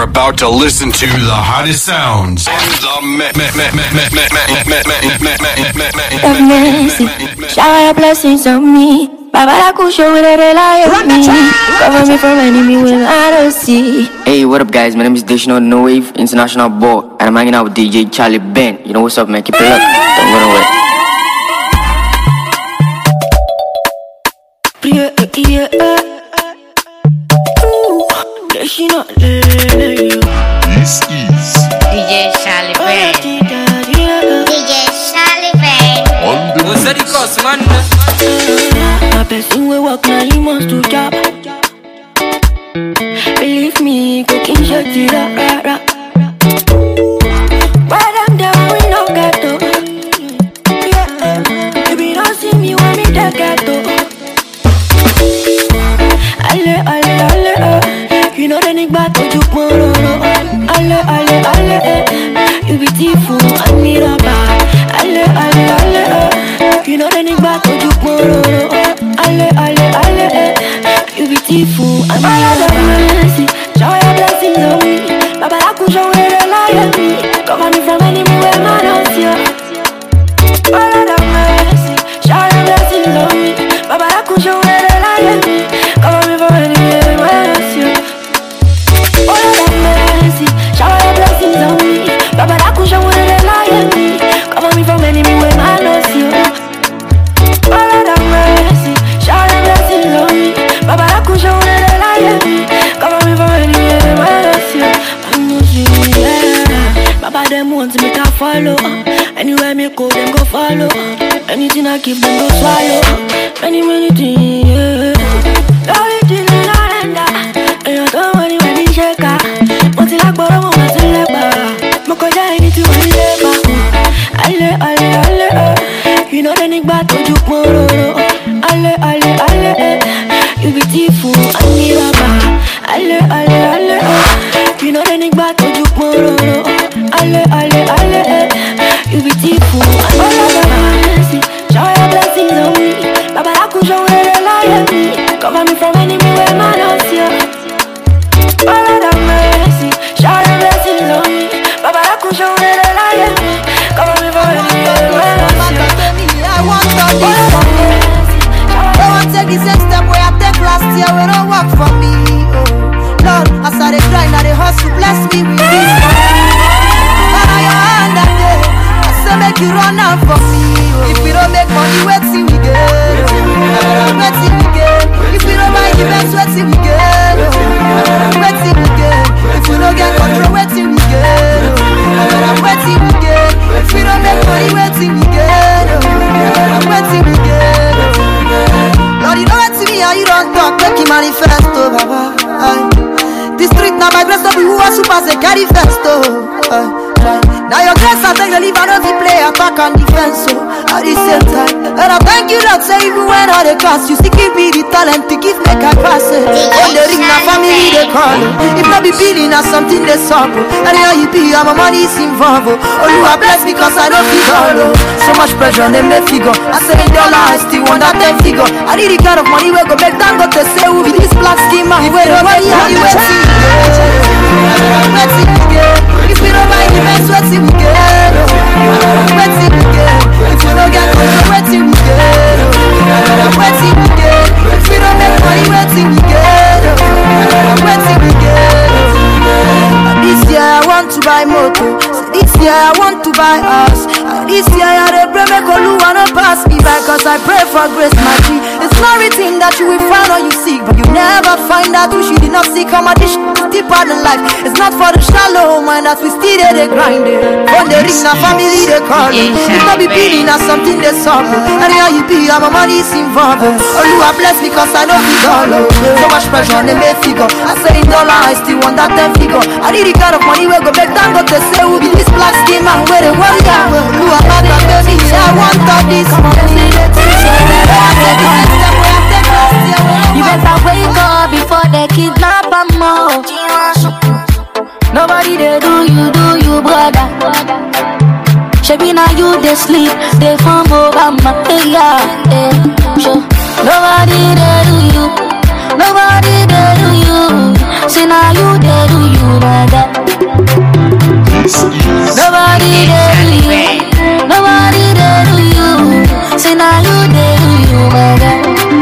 You're about to listen to the hottest sounds in Have mercy, shower your blessings on me. Baba la kusho with a rely on me. Cover me from enemy when I don't see. Hey, what up guys? My name is Deshino No Wave International Ball, and I'm hanging out with DJ Charlie Ben. You know what's up, man? Keep it up. Don't go nowhere. This is DJ Charlie Ben. DJ Charlie Ben. What's that cost, man? A person we walk now, he must to job. Believe me, cooking shit it up, rah. Why them there we no get up? Yeah, if you don't see me when me take it up. Ale, you know the nick back to you, Ale, you be beautiful, I need a bar. Ale, you know the nick back to you, Ale, you be beautiful, I need a mercy. Shower your blessings on me. Baba la kusho with a lie on me. Cover me from enemy where man don't see you. All of the mercy. Shower your blessings on me. Baba la kusho with a lie on me. Cover me from enemy where man don't see you. All of the mercy. Shower your blessings on me. Baba la kusho with a lie on me. Cover me from enemy where man don't see you. All of the mercy. Shower your blessings on me. Baba la kusho with a lie on me. Cover me from enemy where man don't see you. Baba them want me to follow. Anywhere me go, them go follow. Anything I keep, them go swallow. Many things, yeah. Only thing in a render. And you don't want when you shake her. But till I borrow, I'm not till I borrow. Mokoja anything when you labor. Ale, you know the nick back to you, moro. Ale, you be beautiful, I need a bar. Ale, you know the nick back to you, moro. Ale, you be beautiful, I need a mercy. Shower your blessings on me. Baba la kusho with a lie on me. Cover me from enemy where man don't see you. All of the mercy. Shower your blessings on me. Baba la kusho with a lie on me. Cover me from enemy where man don't see you. I want all this from me. Don't want to take the same step where I take last year. We don't work for me. Lord, as I grind, I hustle, bless me with this money. Your hand that day, I say make you run out for me. If we don't make money, wait till we get. Wait till we get. If we don't buy the best, wait till we get. Wait till we get. If we don't get control, wait till we get. Wait till we get. If we don't make money, wait till we get. Wait till we get. Lord, you know what to me, how you don't talk, make you manifesto, Baba. The street now my grace, no be who are super, they carry festo. Now your grace I take the leave and every play attack and defense so at the same time. And I thank you that say even when I the class you still give me the talent to give make I pass it. On the ring na family they call it. If not be feeling as something they suffer. And how you be and my money is involved. Oh you are blessed because I don't feel all. So much pressure on them they figure. I say $1 I still want that 10 figure. I need the kind of money where go back down got to say who be this black schema. Where the money how you wait till if we don't buy the best, wait till we get. Wait till we get. If we don't get control, wait till we get. Wait till we get. If we don't make money, wait till we get. Wait till we get. This year I want to buy motor. So this year I want to buy house. This year I had a pray make Oluwa no pass me by. Cause I pray for grace, my G. It's not written that you will find or you seek, but you never find out who she did not seek. How much this deeper than life. It's not for the shallow mind that we still there they grind it. When they ring na family they call it. It's not be feeling as something they suffer. And how you be and my money is involved. Oh you are blessed because I don't feel all. So much pressure on them they figure. I say $1 I still want that 10 figure. I need the kind of money where go back down got to say who be this black skin man where they worry out. You are not that baby. I want all this money. You better wake up before they kidnap a more. Nobody they do you, brother. Shebi now you they sleep, they come over my area. Sure. Nobody they do you, nobody they do you. Say now you there do you like that. Nobody there do you. Nobody there do you. Say now you there do you like that.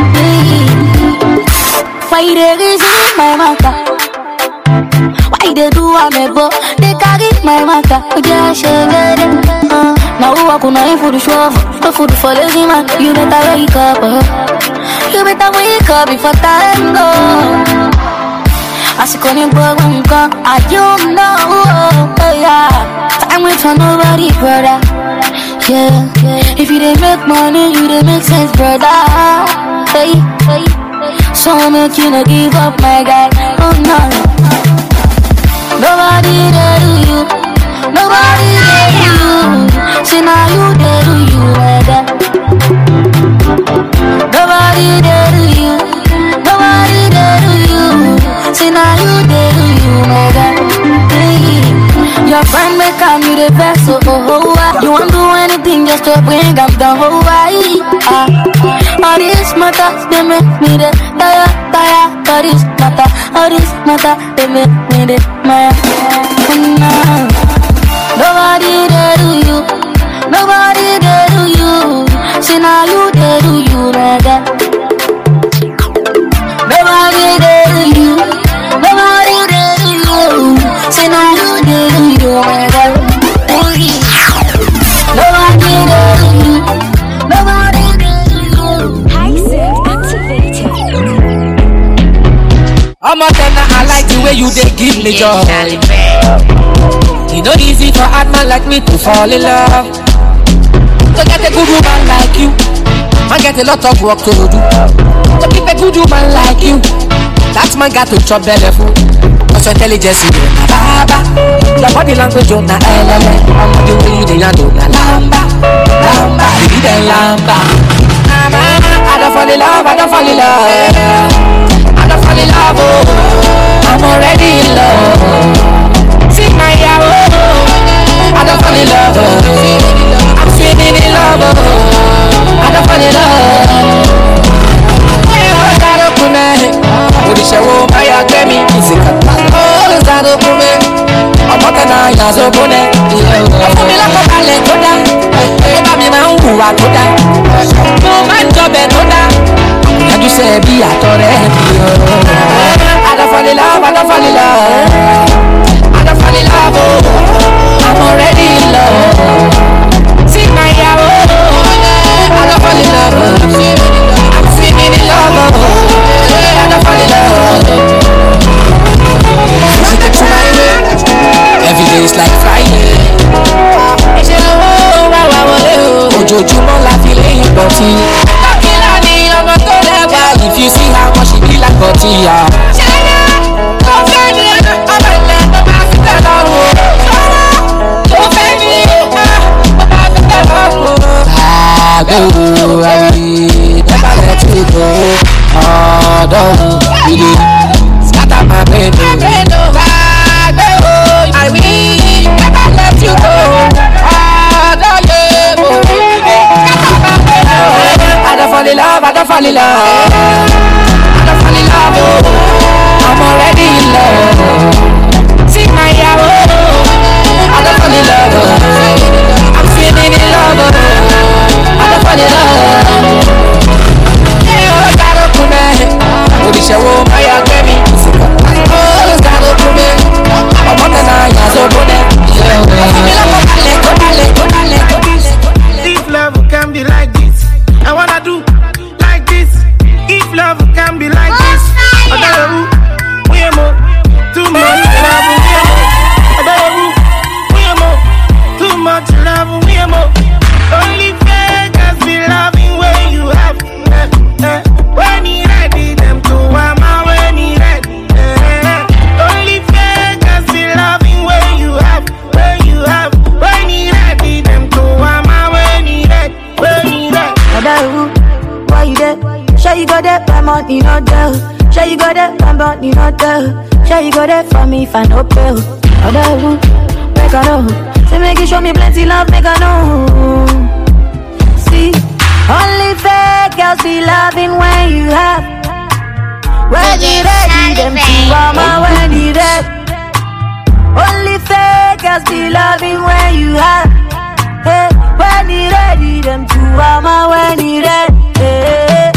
Why they reason my matter? Why they do a mebo? They carry my matter. Yeah, now who I couldn't for the show, no food for lazy man. You better wake up, you better wake up before time go. I see calling boy when you come, I don't know, yeah. Time with for nobody, brother. Yeah, if you didn't make money, you didn't make sense, brother. Hey, so make you not give up, my guy. Oh no, nobody there do you. Nobody there do you. See now you there do you like that. Nobody there do you. Nobody there do you. See now you there do you like that. Your friend may come you the best, so you won't do anything just to bring up the whole why. All this matter, they make me the tire. All this matter, they make me the maya. Nobody there do you. Nobody there do you. See now you there do you like that. Nobody there do you. Nobody there do you. See now you there do you like that. Nobody there do you. Nobody there do you. Hisense activated. I'm a tenor, I like the way you they give me joy. It's not easy for a man like me to fall in love. To get a good woman like you, man get a lot of work to do. To keep a good woman like you, that man got to chop belly food. Cause your intelligence is na baba, your body language on na elele. I'm the way you dey handle na lamba, you be the lamba. I don't fall in love, I don't fall in love, I don't fall in love. Oh, I'm already in love. See my yawo, I don't fall in love. I'm swimming in love. I don't fall in love. Oh, Zaro Kume, Odishawo Maya Grammy, Isika. Oh, Zaro Kume, Omotana Yazo Bone. I'm feeling like a ballet toda. Eba mi ma unwa toda. No man job toda. And you say be a tore. I don't fall in love, I don't fall in love. I don't fall in love, oh, I'm already in love. See my yawo, I don't fall in love. I'm swimming in love, I don't fall in love. She takes my way, every day is like Friday. Ojoojúmọ́ la fi lé ìbọ̀tì. Lọ́kìlá ni ọmọ tó lẹ́wà. If you see how much she be like bọ̀tì, never let you go. Oh, don't really scatter my brain. I will never let you go. Oh, don't I don't fall in love, I don't fall in love, I don't fall in love. Oh, I'm already in love. See my yawo, I don't fall in love. I'm feeling in love. I don't fall in love. Oh, Zaro Kume, Odishawo Maya Grammy. Oh, Zaro Kume, Omotana Yazo Bone. If love can be like this, I wanna do like this. If love can be like this, I don't know. We are more, too much love. I don't know. We are more, too much love. We are more. Only fakers be loving when you have. When he ready, them to wama when he ready. Only fakers be loving when you have. When you have. When he ready, them to wama when he ready. When he ready. Why you there? Sure you go there, my money not there. Sure you go there, my money not there. Sure you go there for me if I no pay. Make I know. Say make you show me plenty love, make I know. See, only fake girls be loving when you have. When you ready, them to mama when he dead. Only fakers be loving when you have. Hey, when he ready, them to mama when he dead. Hey.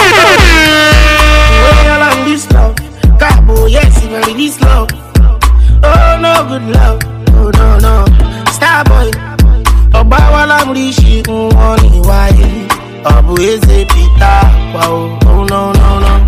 Well, I'm this love. Cabo, yes, even this love. Oh, no good love. Oh, no, no. Starboy. Oba wala mrishi mwani wae. Abu eze pita. Wow. Oh, no, no, no.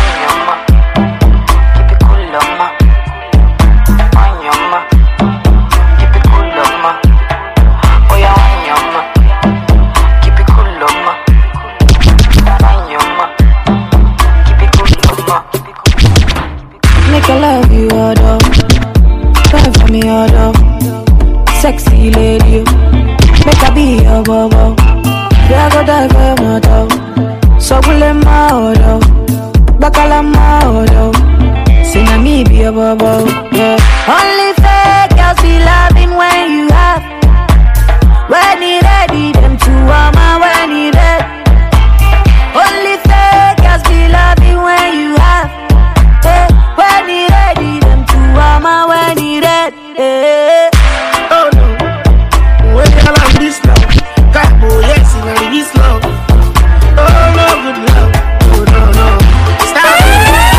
Make I love you, although. Cry for me, although. Sexy lady, make I be your bobo. Yeah, I go die for your motto. So will in my auto. Bakala my auto. Sing a me be your bobo. Yeah. Only fake girls be loving when you have. When he ready, them two mama when he dead. Only fake girls be loving when you have. Hey, when he ready, them two mama when he dead. Hey. Oh no, when you love this love, Cabo, yes, you know this love. Oh no, good love. Oh no, no, stop it.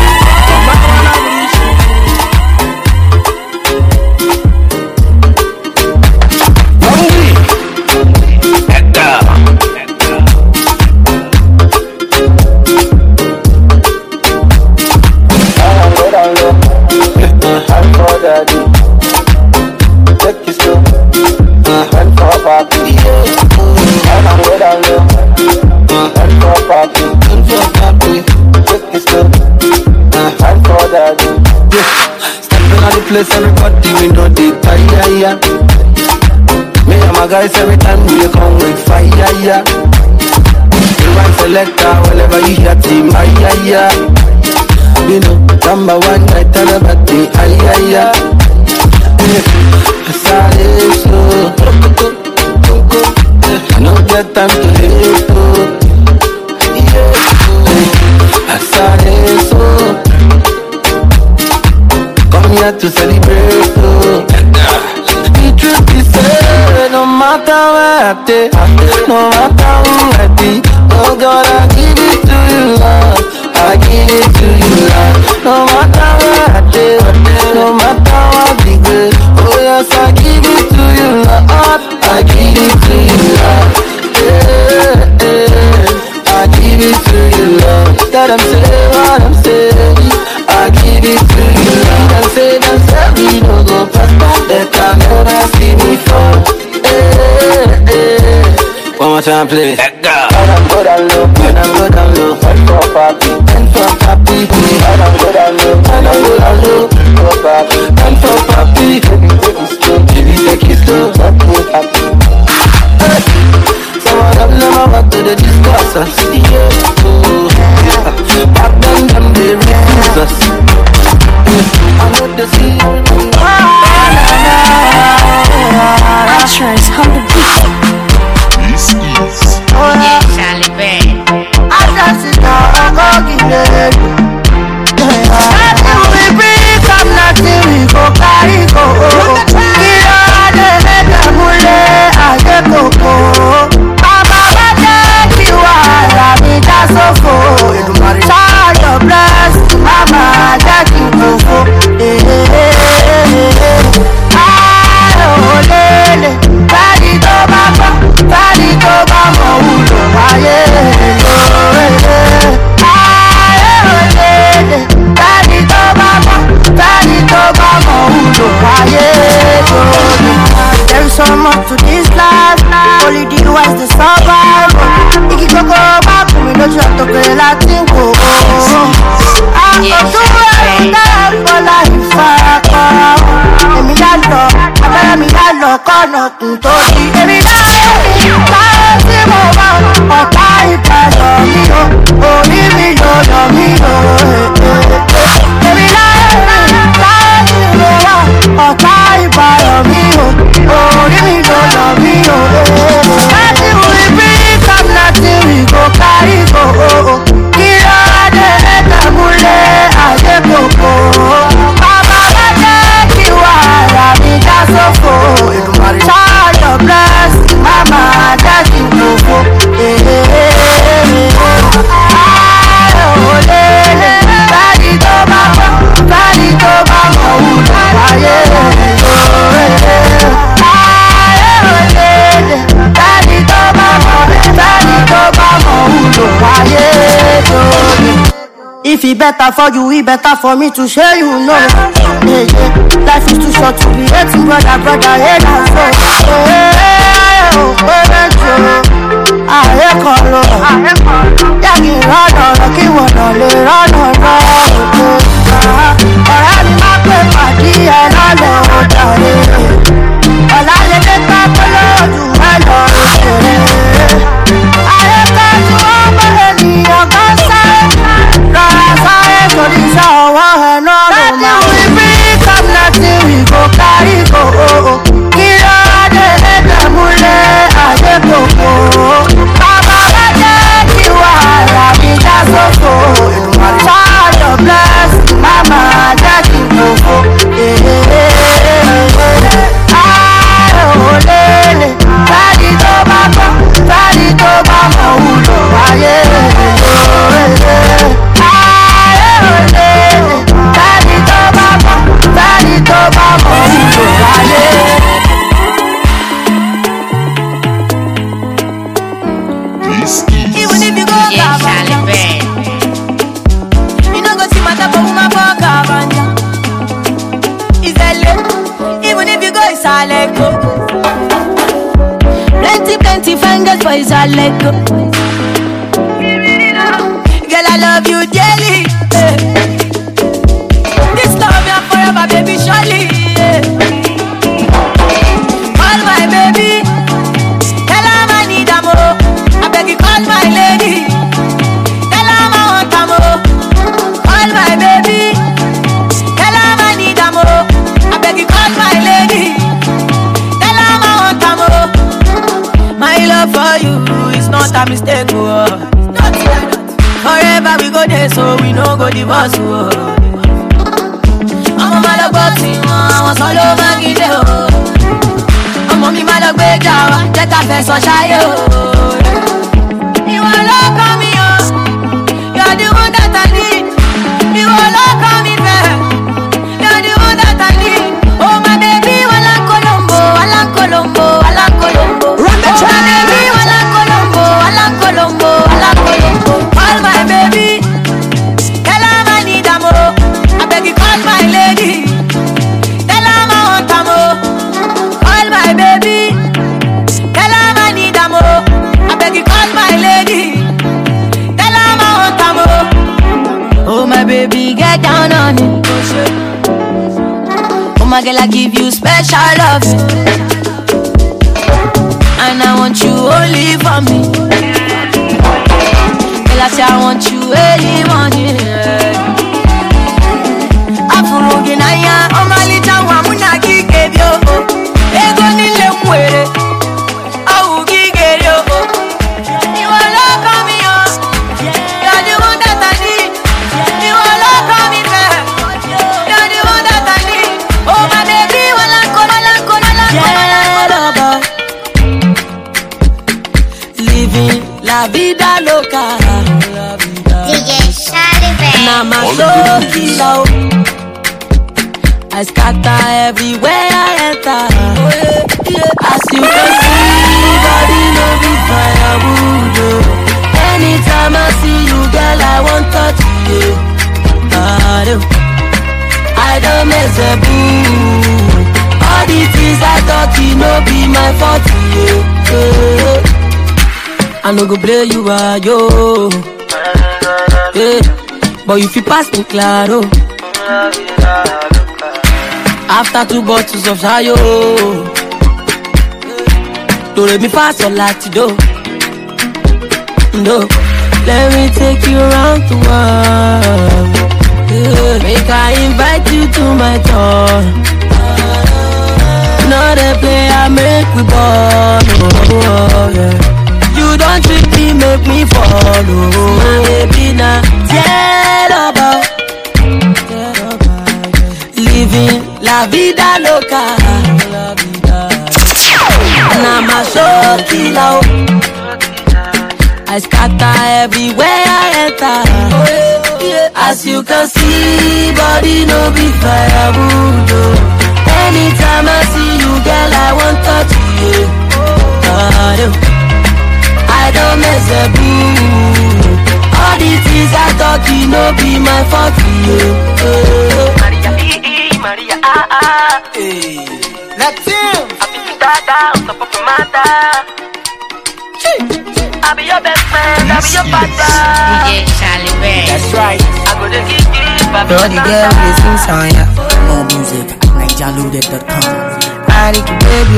Take it slow, and for papi, and I'm way down low, and for papi, take it slow, and for daddy. Stepping on the place, everybody we know the fire. Me and my guys every time we come with fire. You want selector whenever you hear team, yeah. You know, number one night and about the ayaya. I don't get time to hate. I started so. Come here to celebrate. The truth is, no matter where I take, no matter who I be, oh God, I give it to you, Lord. I give it to you, Lord. No matter where I take, no matter what the good. Oh yes, I give it to you, Lord. I give it to you, Lord. I give it to you, Lord. That I'm saying what I'm saying. I give it to you, Lord. And say we don't go past. They can never see me fall. One more time, please. Let go. And I'm good and low, and I'm good and low. And for papi, and for papi. And I'm good and low, and I'm good and low. For papi, and for papi. Take it slow, take it slow. Some of them never want to discuss us. Back then, them they refuse us. I know the sea. Actress, how the beat. This is DJ Charlie Ben. I just sit down and go give it. Nothing we bring, come nothing we go carry go. Kira de hete mule aje koko. Baba bade kiwa la mi da sofo. Shine your bless, mama jaki kofo. Lele, badi to baba mo ulo aye lo lele, badi to baba mo ulo aye lo. There is so much to this life, only the wise to survive. Iki koko back, we don't have to play Latin go. I'm going to work for life, Emi la lọ, abẹ́rẹ́ mi la lọ, kọ́nà tún tó di. Èmi láyé tí mo bá ọ̀tá ìbàdàn mi o, orí mi lọ́dọ̀ mi o. Èmi láyé tí mo bá ọ̀tá ìbàdàn mi o, orí mi lọ́dọ̀ mi o. Láti wí bí come nothing we go carry go. Kí ló dé ẹ̀ta múlẹ̀ àjẹkòkò. If it better for you, it better for me to share you know. Yeah, yeah. Life is too short to be hating brother, hate and so. I call Yagi run kí wọ́n lọ lè rọ́nà lọ. Ọ̀rẹ́ mi máa pè pàdé ẹ lọ́lẹ̀ ọjà rẹ̀. Ọ̀la lè dé pápẹ́ lóòdù ẹ lọ rẹ̀. Ayé kájú ọmọ ènìyàn kan sáré. Rọra sáré torí iṣẹ́ ọwọ́ ẹ náà ló máa. Nothing we bring come, nothing we go carry go. Kí ló dé ẹ̀dẹ̀ múlẹ̀ ayé kòkó. Bàbá bá jẹ́ kí wàhálà mi já sóko. Child of blessing, mama jẹ́ kí n kòkó. Ayé ò lélẹ̀, fẹ́ni tó bá gbọ́, fẹ́ni tó bá mọ̀ wúlò ayé. Ayé ò lélẹ̀, fẹ́ni tó bá gbọ́, fẹ́ni tó bá mọ̀ wúlò ayé. Even if you go Cavanja, you no go see my type of woman for Cavanja. It's LA. Even if you go Isaleko, plenty fingers for Isaleko. Girl, I love you dearly. This love you forever, baby, surely. Call my baby, tell her I need a more. I beg you, call my lady. Tell her I want a more. Call my baby. Tell her I need a more. I beg you, call my lady. Tell her I want a more. My love for you is not a mistake. Oh. Forever we go there, so we no go divorce. Oh. I'm a man of boxing. I want solo man in the oh. I'm a me man of big jawa. Take a face on shy oh. You will look on me, oh. You're the one that I need. You will look on me, babe. You're the one that I need. Oh, my baby, wala Colombo, wala Colombo, wala Colombo. Oh, my baby, wala Colombo, wala Colombo, wala Colombo. Call my baby. Tell her I need a more. I beg you, call my lady. Tell her I want a more. Call my baby. Tell her I need a more. I beg you, call my lady. Tell her I want a more. Oh my baby, get down on it. Oh my girl, I give you special love. And I want you only for me. Girl, I say I want you early morning. Afurugi na ya, oh my little one, muna kike yo. Ego nile mwere. La vida loca. DJ Charlie Ben. Now my soul kilo. I scatter everywhere I enter. As you can see, body no be firewood. Anytime I see you, girl, I want touch you. I don't mess a boo. All the things I thought you know be my fault. I no go play you are yo. Yeah, but if you pass me claro. After 2 bottles of Shayo, do let me pass your latido. No, let me take you around the world. Yeah, make I invite you to my door. Not a play I make we ball. Oh, yeah. You don't treat me, make me follow. Baby, now tell about living la vida loca. Now my soul kilo. I scatter everywhere I enter. As you can see, body no be firewood. Anytime I see you, girl, I want touch you. I don't mess a boo. All the things that talkie no be my fault. Maria, let's him. I'll be your best friend, I'll be your partner. DJ Charlie Band. That's right. I go to give you. Bro, the girl is in song, yeah. More music, NigerLoaded.com. I need to baby.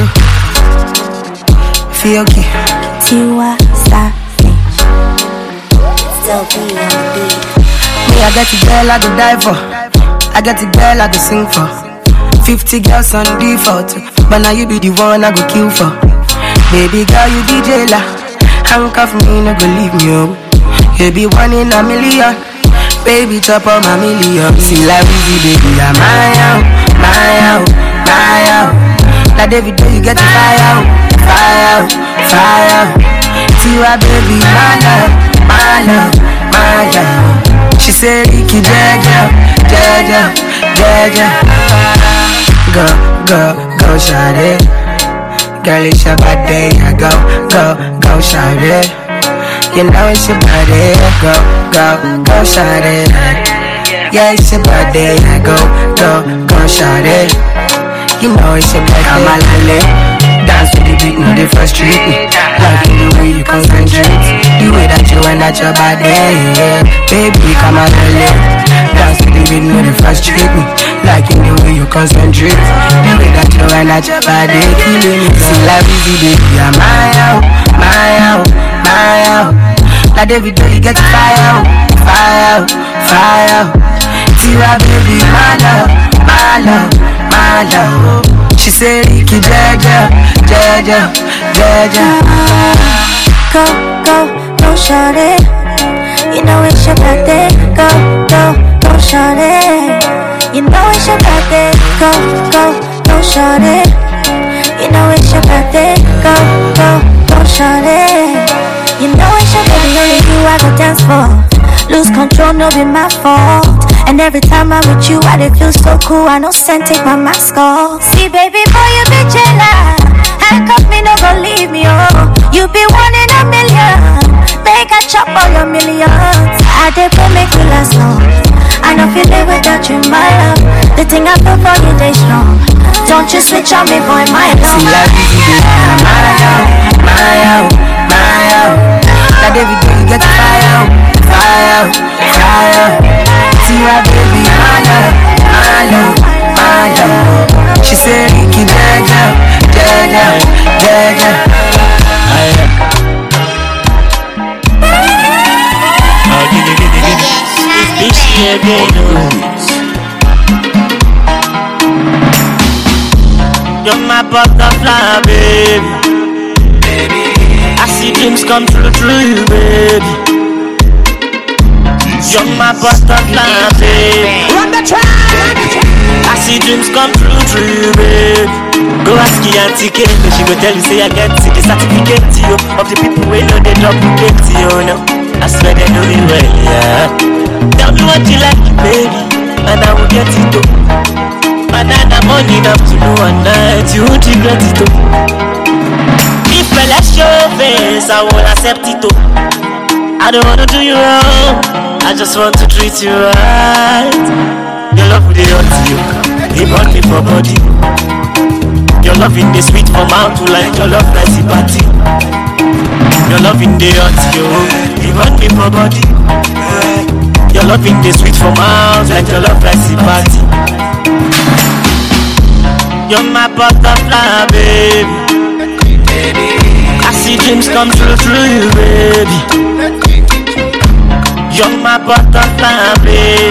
Feel okay. Tiwa Savage. Still be on the beat. Me, I get the girl I go die for. I get the girl I go sing for. 50 girls on default, but now you be the one I go kill for. Baby girl, you be jailer. Handcuff me, no go leave me home. You be one in a million. Baby, chop on my million. See like easy, baby, I'm my out. Like David, you get the fire out. Tiwa, baby, my love. She said, Iki, Jaja. Go, shawty. Girl, it's your birthday, go, shawty. You know it's your birthday, go, shawty. Yeah, it's your birthday, go, shawty. You know it's your birthday, I'm a lale. Dance with the beat, no, they frustrate me. Like the way you concentrate, the way that you wind at your body, yeah. Baby, come on, lale. Dance with the beat, no, they frustrate me. Like in the way you concentrate, the way that you wind at your body, killing me. See like easy, baby, I'm my out. Like David, you get the fire out. Tiwa, baby, my love. She said, Iki, Jaja. Go, shawty. You know it's your birthday. Go, shawty. You know it's your birthday. Go, shawty. You know it's your birthday. Go, shawty. You know it's your birthday. Only you I go dance for. Lose control, no be my fault. And every time I'm with you, I feel so cool. I know send take my mask off. See, baby boy, you be jealous. Handcuff me, no go leave me, oh. You be one in a million. Make a chop all your millions. I did pray make you last long. I know feel it without you, my love. The thing I feel for you, they strong. Don't you switch on me, boy, my love. See, like easy, baby, my out. Like David, you get the fire out. Tiwa, baby, my love. She said, Iki, Jaja. You're my butterfly, baby. I see dreams come true through you, baby. You're my butterfly, baby. Run the track. I see dreams come true through you, baby. Go ask your auntie Kate, she go tell you say I get the certificate you of the people who know they duplicate you, no. I swear they know me well, yeah. Tell me what you like, baby, and I will get it too. Banana money enough to know one night, you won't regret it too. If I let your face, I will accept it too. I don't wanna do you wrong, I just want to treat you right. Your love with the hurt you, it brought me for body. Your love in the sweet for mouth to like your love nice party. Your love in the hurt you, it brought me for body. Your love in the sweet for mouth like your love nice party. You're my butterfly, baby. I see dreams come true through you, baby. You're my butterfly, baby.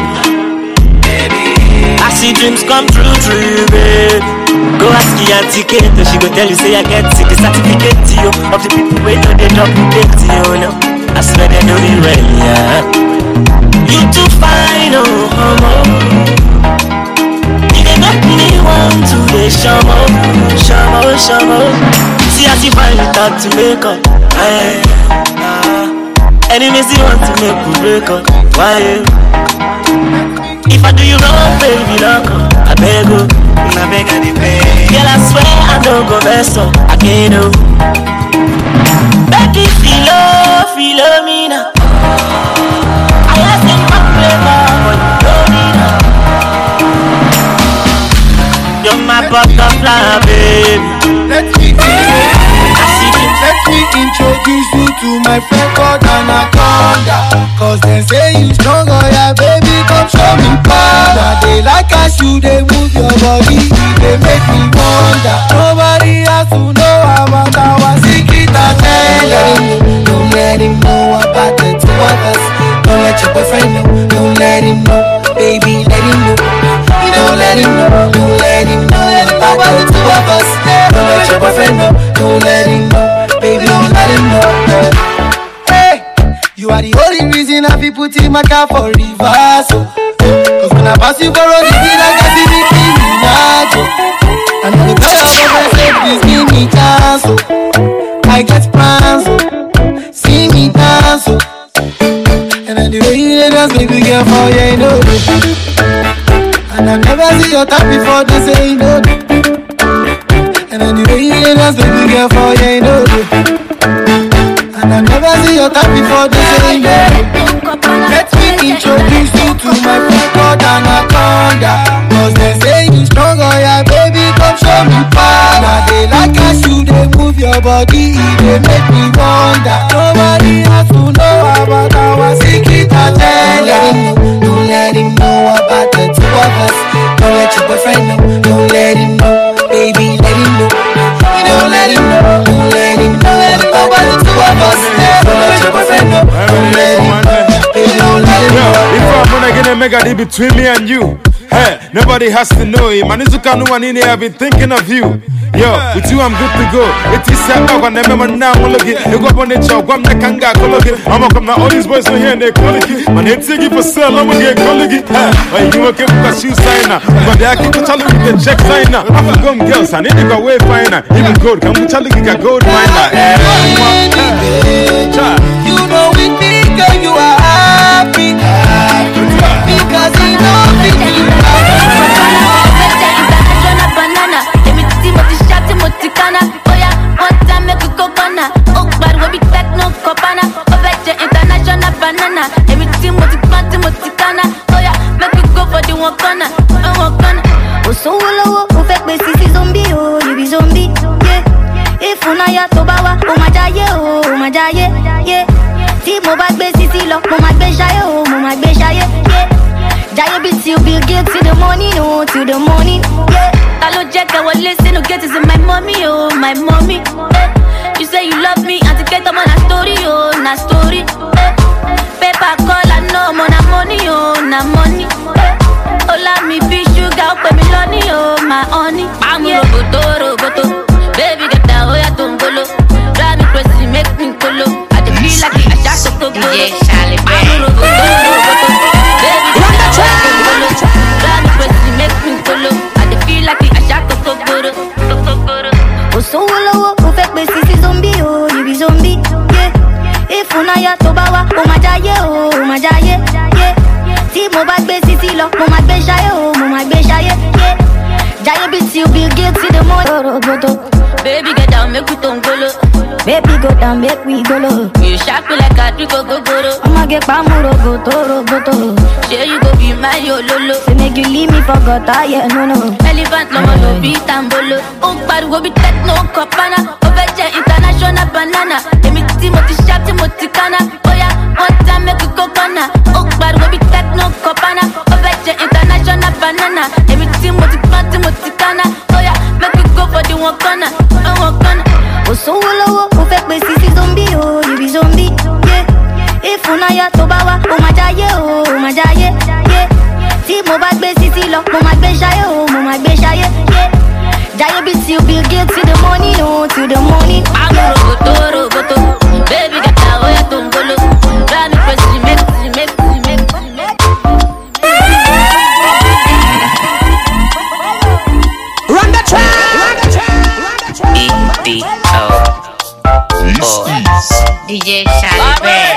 I see dreams come true through you, baby. Go ask your auntie Kate, she go tell you say I get the certificate you of the people who know they duplicate you, no. I swear they know me well, yeah. You too fine, oh, you dey make me want to be shamo. See as you find it hard to make up. Enemies you want to make me break up. Why you? If I do you wrong, baby, lock up. I beg you, I beg and pay. Girl, I swear I don't go mess up. I can't do. Baby, feel me now. I have you, they move your body. They make me wonder. Nobody has to know about our secret agenda. Don't let him know about the two of us. Don't let your boyfriend know. Don't let him know. Baby, let him know. You don't let him know. Don't let him know about the two of us. Don't let your boyfriend know. Don't let him know. Baby, don't let him know. Hey, you are the only reason I be putting my car for reverse. Cause when I pass you for road, you feel like I see me Minaj. And I go tell your boyfriend, say, please give me chance. I get plans. See me dance. And then the way you dance, baby girl, for you, you know. And I've never seen your type before, they say you know. And then the way you dance, baby girl, for you, you know. And I've never seen your type before, they say you know. Let me introduce you to my friend called Anaconda. Cause they say you strong, oh yeah, baby, come show me power. Now they like us, you, they move your body, they make me wonder. Nobody has to know about our secret agenda. Don't let him know about the two of us. Don't let your boyfriend know. Don't let him know. Baby, let him know. You don't let him know. Don't let him know about the two of us. Don't let your boyfriend know. Don't let him know. Baby, don't let him know. If I'm gonna get a mega deal between me and you, hey, nobody has to know it. Manizuka no one in here, I've been thinking of you. Yo, with you I'm good to go. It is set up when I remember now. Look it, you go on the job, I'm not kanga, look it. I'm gonna come now. All these boys are here and they call it. Man, they take it for sale, I'm gonna get call it. Hey, you okay with the shoe signer? But they are keeping telling me the check signer. I'm a gum girls, I need to go way finer. Even gold, come to tell you a gold miner. You know with me, girl, you are happy. Because you know me, you are Moticana, oh yeah, one time make a coconut. Oh, but we be techno copana. Over the international banana. Everything moticana. Oh yeah, make it go for the one corner. Oh, so low, who fake me see zombie, oh, you be zombie, yeah. If unaya tobawa, oh my jaye, yeah. See mobile basis, lock, oh my bejaye, yeah. Jaye be till Bill Gates till the morning, oh, till the morning, yeah. Hello Jack, I will listen to get is in my mommy, oh, my mommy. You say you love me, and to get them on a story, oh, na story. Paper call, I know, na money, oh, na money. Oh, let me be sugar, put me lonely, oh, my honey. I'm roboto, baby, get that, oh, yeah, don't go low. Drive me crazy, make me colo. I just feel like I just so good. Yeah, Charlie, I'm roboto, baby, get that, oh, yeah, don't go low. Drive me crazy, make me colo. Like a jacket of good. Oh, so low, who fake me see zombie, oh, you be zombie, yeah. If unaya tobawa, oh my jaye, yeah. See mobile basis, lock, oh my bejaye, yeah. Jaye be till Bill Gates till the morning. Baby, get down, make we don't go low. Baby, go down, make we go low. You shop me like a trick, go. I'ma get pamuro, go. Say you go be my yololo. Say make you leave me for God, yeah, no. Elephant, no be tambolo. Oh, but we be techno copana. Over the international banana. Let me see moticana. Oh yeah, one time make a coconut. Oh, but we be techno copana. Over the international banana. Let me see moticana. Oh yeah, make we go for the one corner. Oh, so low, who fake me see zombie, oh, you be zombie, yeah. If unaya tobawa, oh my jaye, yeah. See mobile basis, lock, oh my bejaye, yeah. Jaye be till Bill Gates till the morning, oh, till the morning. I'm roboto, baby, get that, oh, yeah, don't go low. Drive me crazy, make. Run the track. DJ Charlie Bell.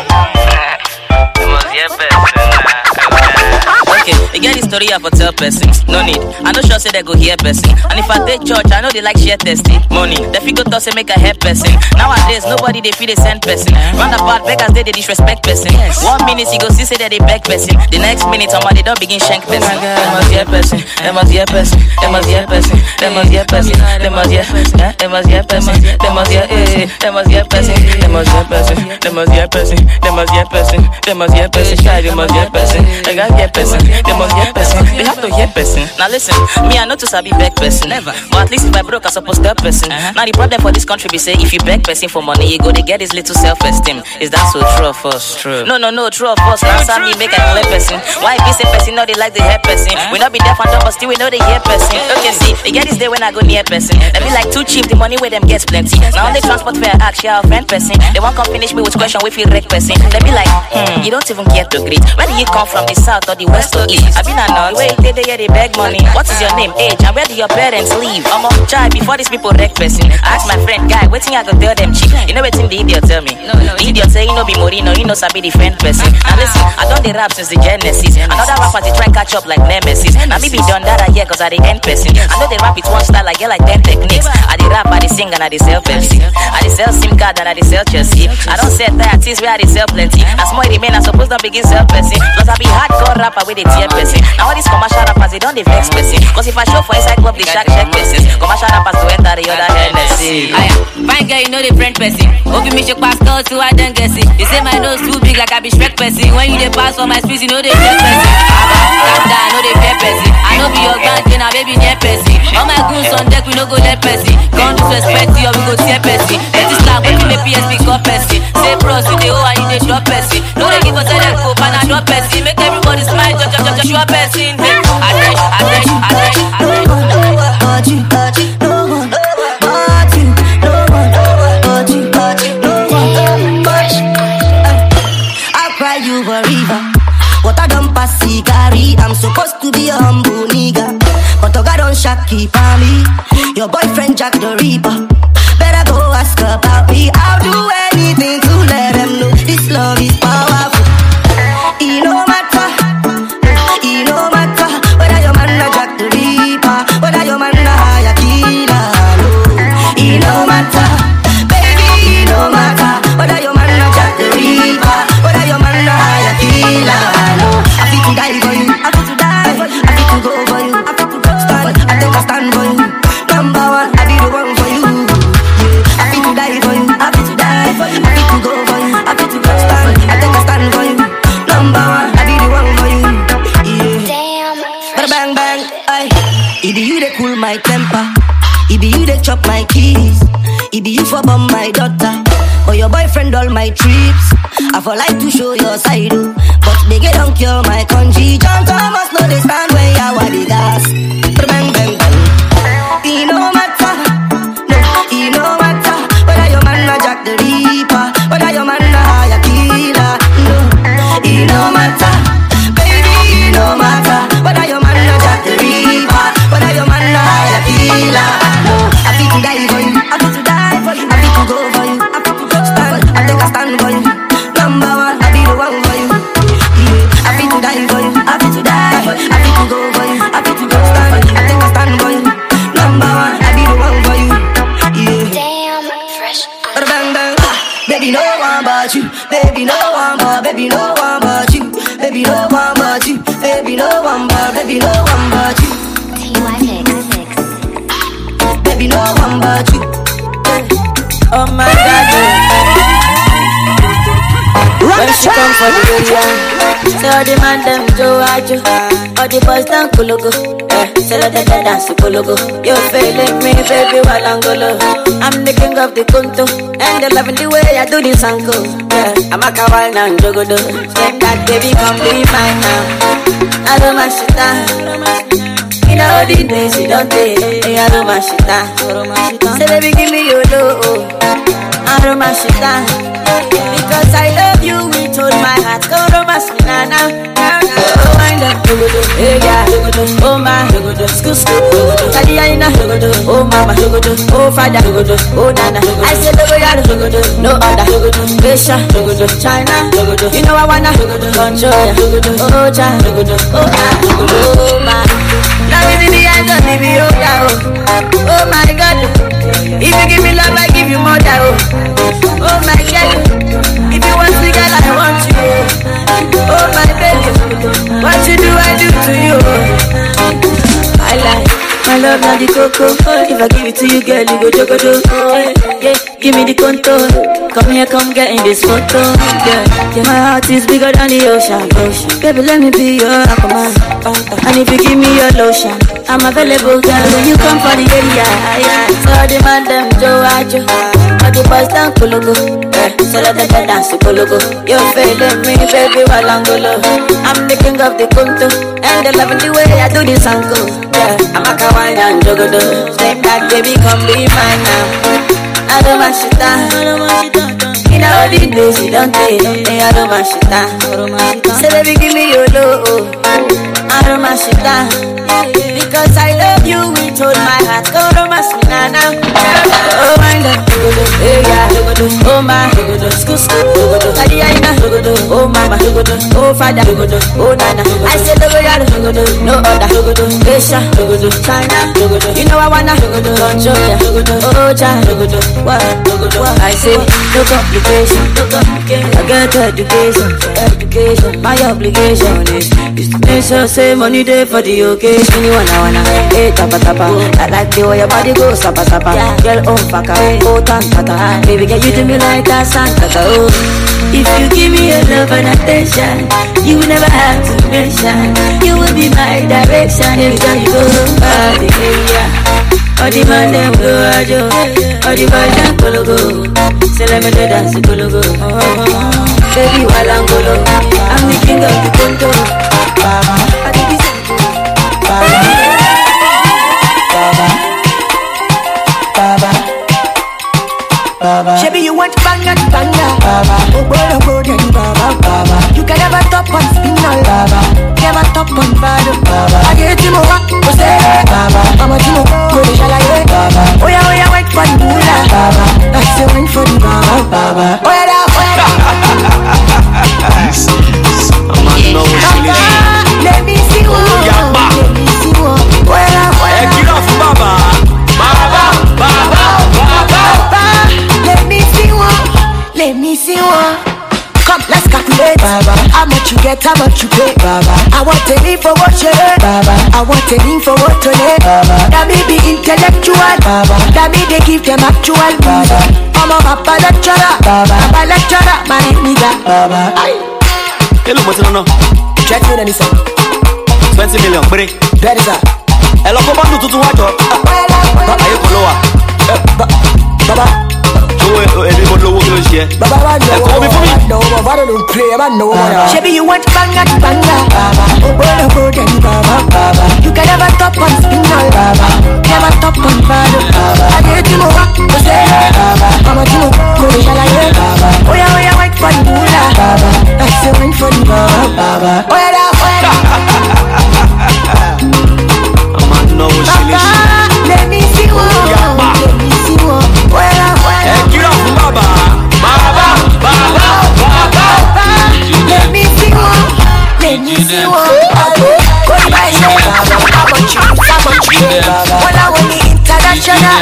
Okay, you get the story I for tell person. No need, I know sure say they go hear person. And if I take church, I know they like share testimony. The figure talk say make a help person. Nowadays, nobody they feel they send person. Roundabout beggars they disrespect person. 1 minute you go see say that they beg person. The next minute somebody don't begin shank person. They must hear person. They must hear person. They must hear person. They must hear person. They must hear. They must hear person. They must hear. They must hear person. They must hear person. They must hear person. They must hear person. They must hear person. They must hear person. They got hear person. They must hear person. They have to hear person. Now listen, me I know to sabi beg person. Never. But at least if I broke, I supposed to help person. Now the problem for this country be say if you beg person for money, you go to get his little self-esteem. Is that so true of us? True. No, true of us. Answer me, make I play person. Why if this person know they like the hear person? We not be deaf and dumb, but still we know they hear person. Okay, see, they get this day when I go near person. They be like too cheap, the money where them gets plenty. Now only transport fare actually our friend person. They won't come finish me with question with you wreck person. They be like, you don't even care to greet. Where do you come from, the south or the west or east? I been a know, wait, they hear they beg money. What is your name, age, and where do your parents live? Child, before these people wreck person, I ask my friend, guy, what thing I go tell them cheap? You know what thing the idiot tell me? The idiot say, you know be Morino, you know sabi the friend person. Now listen, I done the rap since the Genesis. Another rapper they try catch up like Nemesis. Now me be done that I hear cause I the end person. I know they rap it one style, I get like 10 techniques. I the rap, I the sing and I the sell Pepsi. I the sell SIM card and I the sell Chelsea. I don't sell tires where I the sell plenty. As more remain, I suppose don't begin sell person. Plus I be hardcore rapper with the tear person. Now all these commercial rappers they don't they vex person. Cause if I show for inside club they check person. Commercial rappers to enter the other Hennessy. Fine girl, you know the friend person. Hope you miss your pastor so I don't guess it. You say my nose too big like I be Shrek person. When you dey pass for my streets, you know they check person. Calm down, I know they fear person. I know be your grand now baby near person. All my goons on deck, we no go let person. Can't disrespect you or we go tear person. Let this slam, when you make PSP call person. Say bros, you dey owe and you dey drop person. No they give us a let go, and I drop person. Make everybody smile, just drop person. I'm supposed to be a humble nigga, but Oga don't shaky for me. Your boyfriend Jack the Reaper, better go ask about me. I'll do anything to let them know this love is powerful. It no matter whether your man a Jack the Reaper, whether your man a higher killer. It no matter, baby, it no matter whether your man a Jack the Reaper, whether your man a higher killer. I fit to die for you. Go for you, stand, I take a stand for you. Number one, I be the one for you. Yeah, I feel to die for you, I feel to die for you. I feel to go for you, I feel to go stand, I take a stand for you. Number one, I be the one for you. Yeah, damn, bada bang bang, aye. It be you that cool my temper, it be you that chop my keys, it be you for bomb my daughter. Or your boyfriend all my trips. I for like to show your side, but they get don't cure my country. John Thomas no they stand where you are the gas. Bang bang bang. It no matter, it no matter whether your man a Jack the Reaper, whether your man a higher killer. No, it no matter, baby, it no matter whether your man a Jack the Reaper, whether your man a higher killer. No, I feel to die for you, I feel to die for you, I feel to go for you. I take a stand for you. Number one, I be the one for you. Yeah, I feel to die for you. I feel to die. I feel to go for you. I feel to go stand. I take a stand for you. Number one, I be the one for you. Yeah. Damn, fresh. Bang bang. Baby, no one but you. Baby, no one but. Baby, no one but you. Baby, no one but you. Baby, no one but. Baby, no one but you. Baby, no one but you. Oh my God. When she come for the area, say all the man them do ajo, all the boys down kologo. Say let them dance kologo. You feeling me, baby, while I'm golo. I'm the king of the conto, and they loving the way I do this uncle. I'm a kawaii now, jogodo. Say that baby, come be mine now. I don't mind shit down. In all the days you don't take, I don't mind shit down. Say baby, give me your love. I don't mind shit down. Because I love you with all my heart. Go romance me now. Oh my God, hey yeah, oh my, school, Tadiana, oh mama, oh father, oh nana. I said no other, Asia, China. You know I wanna control ya. Oh child, oh my. Now it's in the eyes of me, oh my God. If you give me love, I give you more. Oh my God. If you want me, girl, I want you. Oh my baby, what you do, I do to you. I like my love. love not the cocoa. If I give it to you, girl, you go jogo. Yeah, give me the contour. Come here, come get in this photo. Yeah, my heart is bigger than the ocean. Baby, let me be your aquaman. And if you give me your lotion, I'm available, girl, when you come for the area. So the man them Joe Ajo, all the boys down Kologo. So let them dance to Kologo. You're failing me, baby, while I'm golo. I'm the king of the conto, and they loving the way I do this angle. Yeah, I'm a kawaii and jogodo. Step back, baby, come be mine now. I don't want shit down. In all the days you don't take, I don't want shit down. Say baby, give me your love. I don't want shit down. Because I love you with all my heart. Go romance me now. Oh my God, yeah, oh my, school, oh mama, oh father, oh nana. I said no other, Asia, China. You know I wanna control ya. Oh child, what? I say no complication. I get education. My obligation is to make sure say money there for the occasion. You wanna, hey tapa. I like the way your body goes sapa. Girl on faka, oh tanta. Baby girl you do me like that Santa. Oh, if you give me your love and attention, you will never have to mention. You will be my direction every time you go by the area. All the man them go ajo, all the boys them Kologo. Say let me dance to Kologo. Baby while I'm golo, I'm the king of the conto. I think it's Shebi you want banger, oh boy, then baba. You can never top on spinal, never top on bado. I get him over, go say, I'm a timo, go to shalaye. Oh yeah, wait for the moolah, that's the wait for the baba. Oh yeah, let me see one. Get off, baba. Let me see one. Come, let's calculate. How much you get, how much you pay. I want a name for what you heard. I want a name for what to let. That may be intellectual. That may they give them actual. I'm a papa lecturer. I'm a lecturer. My nigga. Hello, what's on? Check me on this one. 20 million, break. That is that. Hello, come on to watch up. Baba, you follow up. Baba. Shebi you want banger, oh boy, then baba. You can never top on spinal, never top on bado. I get you more, go say, I'm a timo, go to shalaye. Oh yeah, wait for the moolah, that's the wait for the baba. Oh yeah, let me see one. Get off, baba. Let me see one. When I want the international,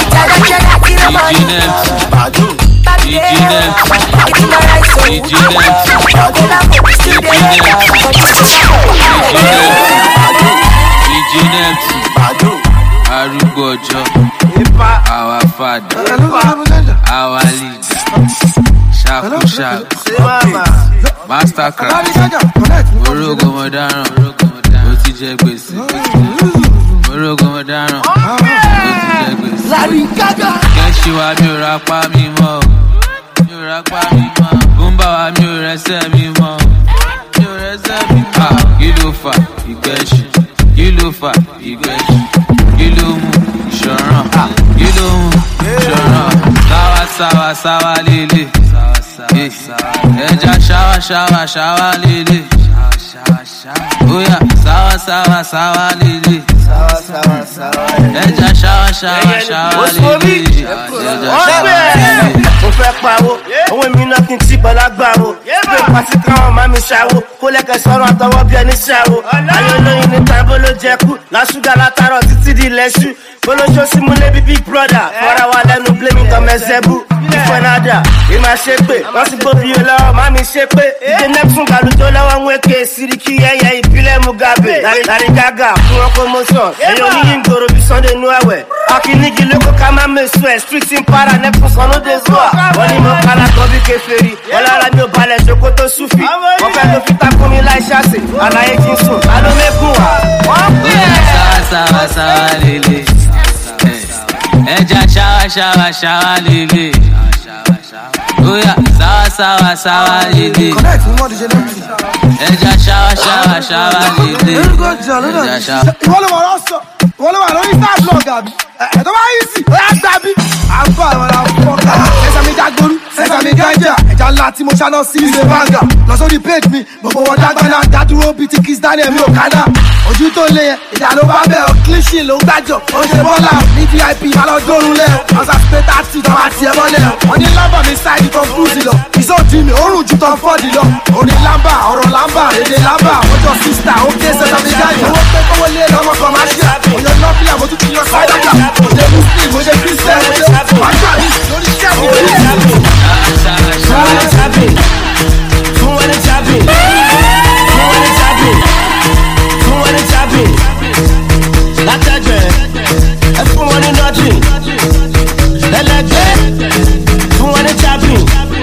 Arugojo, our father, our leader, Shaku, Mastercraft, Orogo Modano, Otije Gbese, Orogo Modano, Otije Gbese. Guess you are your rapa me mo, your rapa me mo, Gumba wa mi o rese mi mo, your rese mi mo. Kilofa, Igbeshi, Kilofa, Igbeshi, Kilomu, Shoran, Kilomu, Shoran, Sawa Lili. Eja shawa lili. Oh yeah, sawa lili. Eja shawa lili. Mo fẹ́ pawó, owó mi náà kí n tí bọ́lágbàwó. Pé pàṣẹ káwọn máa mi ṣàwó, kó lẹ́kẹ̀ sọ̀rọ̀ àtọwọ́ bí ẹni ṣàwó. Ayé olóyin ní tàbó ló jẹ kú, lásùgà látàrọ̀ títí di lẹ́ṣù. Bolójó sí múlé bí big brother, fọ́ra wa lẹ́nu blaming kan mẹ́sẹ̀bù. Ìfẹ́ nádà, You my shape, once you both you love, mommy shape. The next one got to do la one weke siriki ya ipile Mugabe. Lari Gaga, pour promotion. Et on y ngoro bison de Noawe. Akinigi loko kama meswe, streets in para next on no deswa. Oni mo kala kobi keferi. Wala la mi balè jokoto soufi. On fait le fita komi la chasse. Ala e kinsu, alo me kuwa. Sawa lele. Eja shawa lele. Oya, sawa lele. Eja shawa lele. Wọ́n wà lórí star blog àbí? Ẹ̀tọ́ bá yí sí, ó yá gbàbí. Àbá àwọn àfọ́kà. Ẹ̀sà mi jágboru, ẹ̀sà mi gánjà. Ẹ̀jà ńlá tí mo ṣáná sí ilé banga. Lọ sórí page mi, gbogbo wọn dágbáná. Dádúró bíi ti Kiss Daniel mi ò kánná. Ojú tó lé yẹn, ìjà ló bá bẹ̀ ọ́. Clean ló ń gbàjọ. Ó ṣe bọ́lá ní VIP, má lọ dórun lẹ̀. Ọ̀sà spẹ́tà tí tọ́ máa tiẹ̀ bọ́lẹ̀. Wọ́n ní lámbà mi sáìdì tó cruise lọ. Ìsọ̀dì mi, ó rùn ju tán fọ́ọ̀dì lọ. Orin lámbà, ọ̀rọ̀ lámbà, èdè lámbà. Ọjọ́ sísítà, ó ké sẹ́ta mi gáyà. Owó pé kówó lé lọ́mọ kan máa ṣe. Òyìn lọ́bìlà, mo tún ti yọ sáyà. Mo ṣe Muslim, mo ṣe Christian, mo ṣe Fàájà mi lórí iṣẹ́ mi. Látẹ̀gbẹ́, ẹ fún wọn ní nọ́ọ̀tì. Ẹlẹ́gbẹ́, fún wọn ní jábì.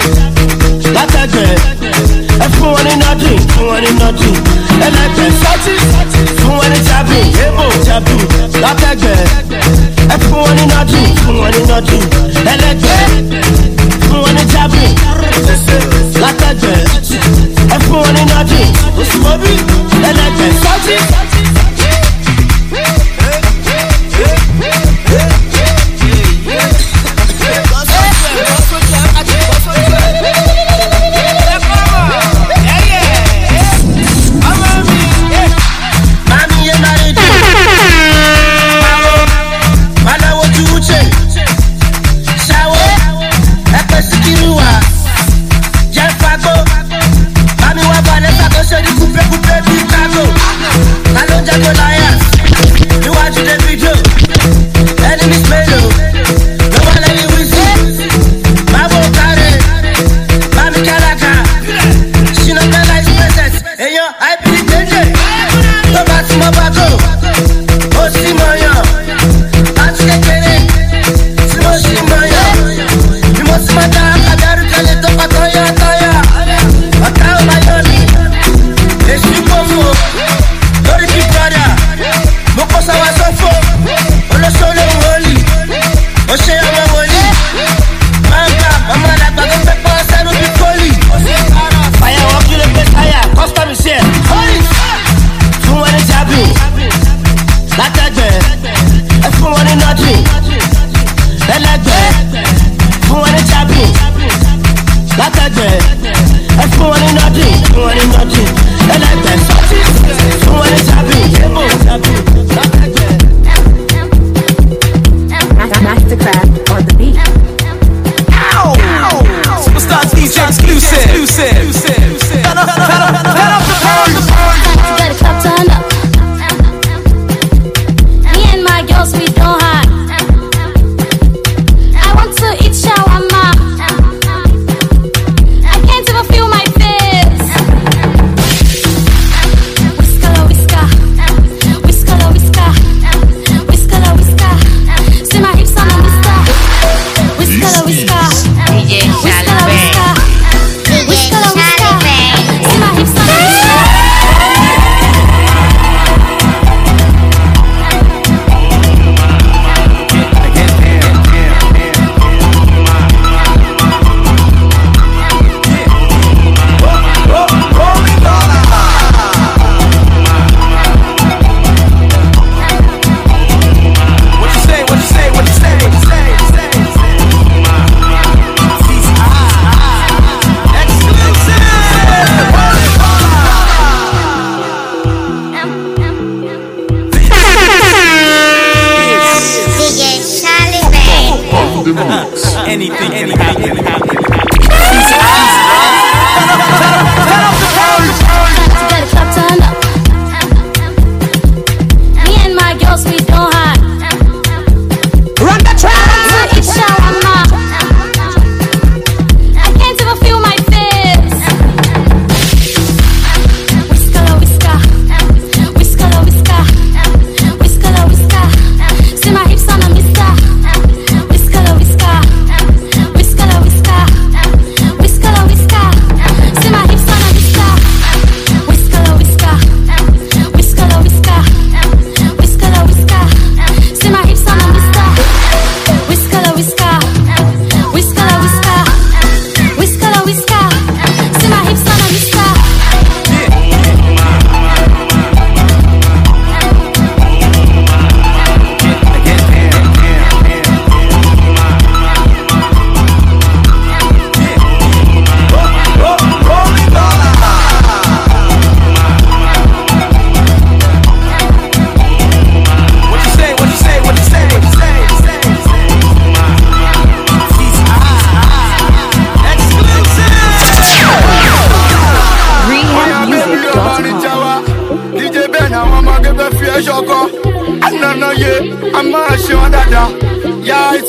Látẹ̀gbẹ́, ẹ fún wọn ní nọ́ọ̀tì. Ẹlẹ́gbẹ́, sọ́tì, fún wọn ní jábì. Ébò jábì. Látẹ̀gbẹ́, ẹ fún wọn ní nọ́ọ̀tì. Ẹlẹ́gbẹ́, fún wọn ní jábì. Látẹ̀gbẹ́, ẹ fún wọn ní nọ́ọ̀tì. Òṣùwọ̀bí, ẹlẹ́gbẹ́, sọ́tì. DJ Charlie Bell.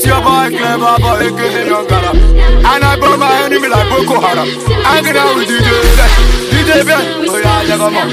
It's your boy Clever Boy, aka Young Gala. And I brought my enemy like Boko Haram. Hanging out with DJ Ben. Oh yeah, yeah, come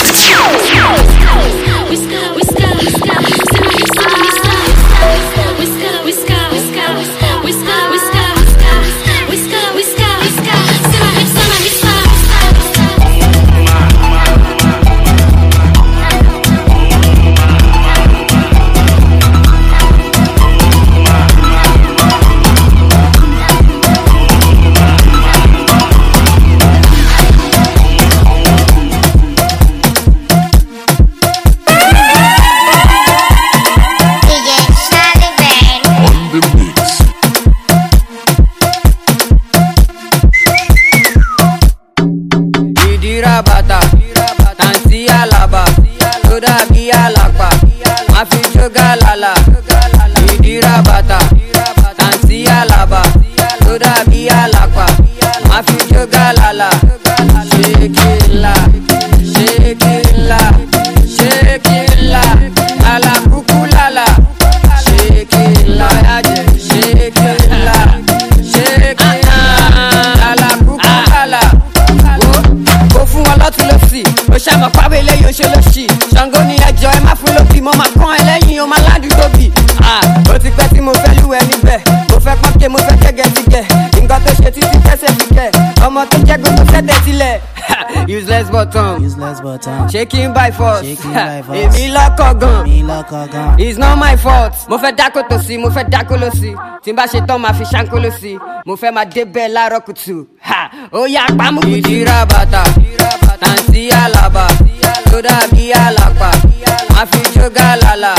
Useless button. Shaking by force. Èmi lọ́kọ̀ gan. It's not my fault. Mo fẹ́ dákó tó sí, mo fẹ́ dákó ló sí. Tí n bá ṣe tán, máa fi ṣáńkó ló sí. Mo fẹ́ máa débẹ̀ láàárọ̀ kùtù. Ó yá pamọ́ kùtù. Ìdíra bàtà, tàǹtí àlàbà, tó dàbí àlàpà. Máa fi jógà lálà.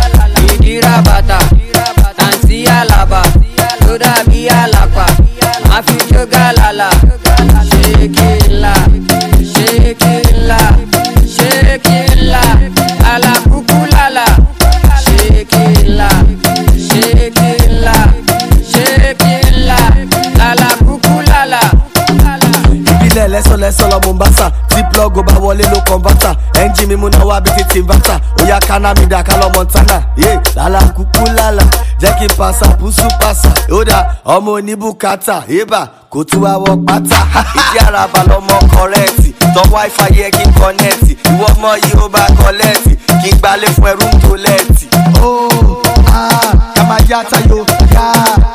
Ìdíra bàtà, tàǹtí àlàbà, tó dàbí àlàpà. Máa fi jógà lálà. Ṣékìlà. Shekila, Shekila, ala kukulala. Shekila, Shekila, Shekila, ala kukulala. Ìbílẹ̀ lẹ́sọ̀lẹ́sọ̀ lọ Mombasa, tí plug bá wọlé ló converter. Ẹ́ńjì mi múná wá bí ti Tinvata, Oya kana mi dà kálọ̀ Montana. Lala kukulala, jẹ́ kí n pàṣà pùsù pàṣà. Yóòdà ọmọ oníbùkátà, ébà kò tún wá wọ pátá. Ìdí àràbà lọmọ kọrẹ́ẹ̀tì. Tọ́ wifi yẹ kí n kọ́nẹ́ẹ̀tì. Ìwọ ọmọ yìí ó bá kọ́lẹ́ẹ̀tì. Kí n gbalẹ̀ fún ẹrú tó lẹ́ẹ̀tì. Kàmáyàtà yóò yá.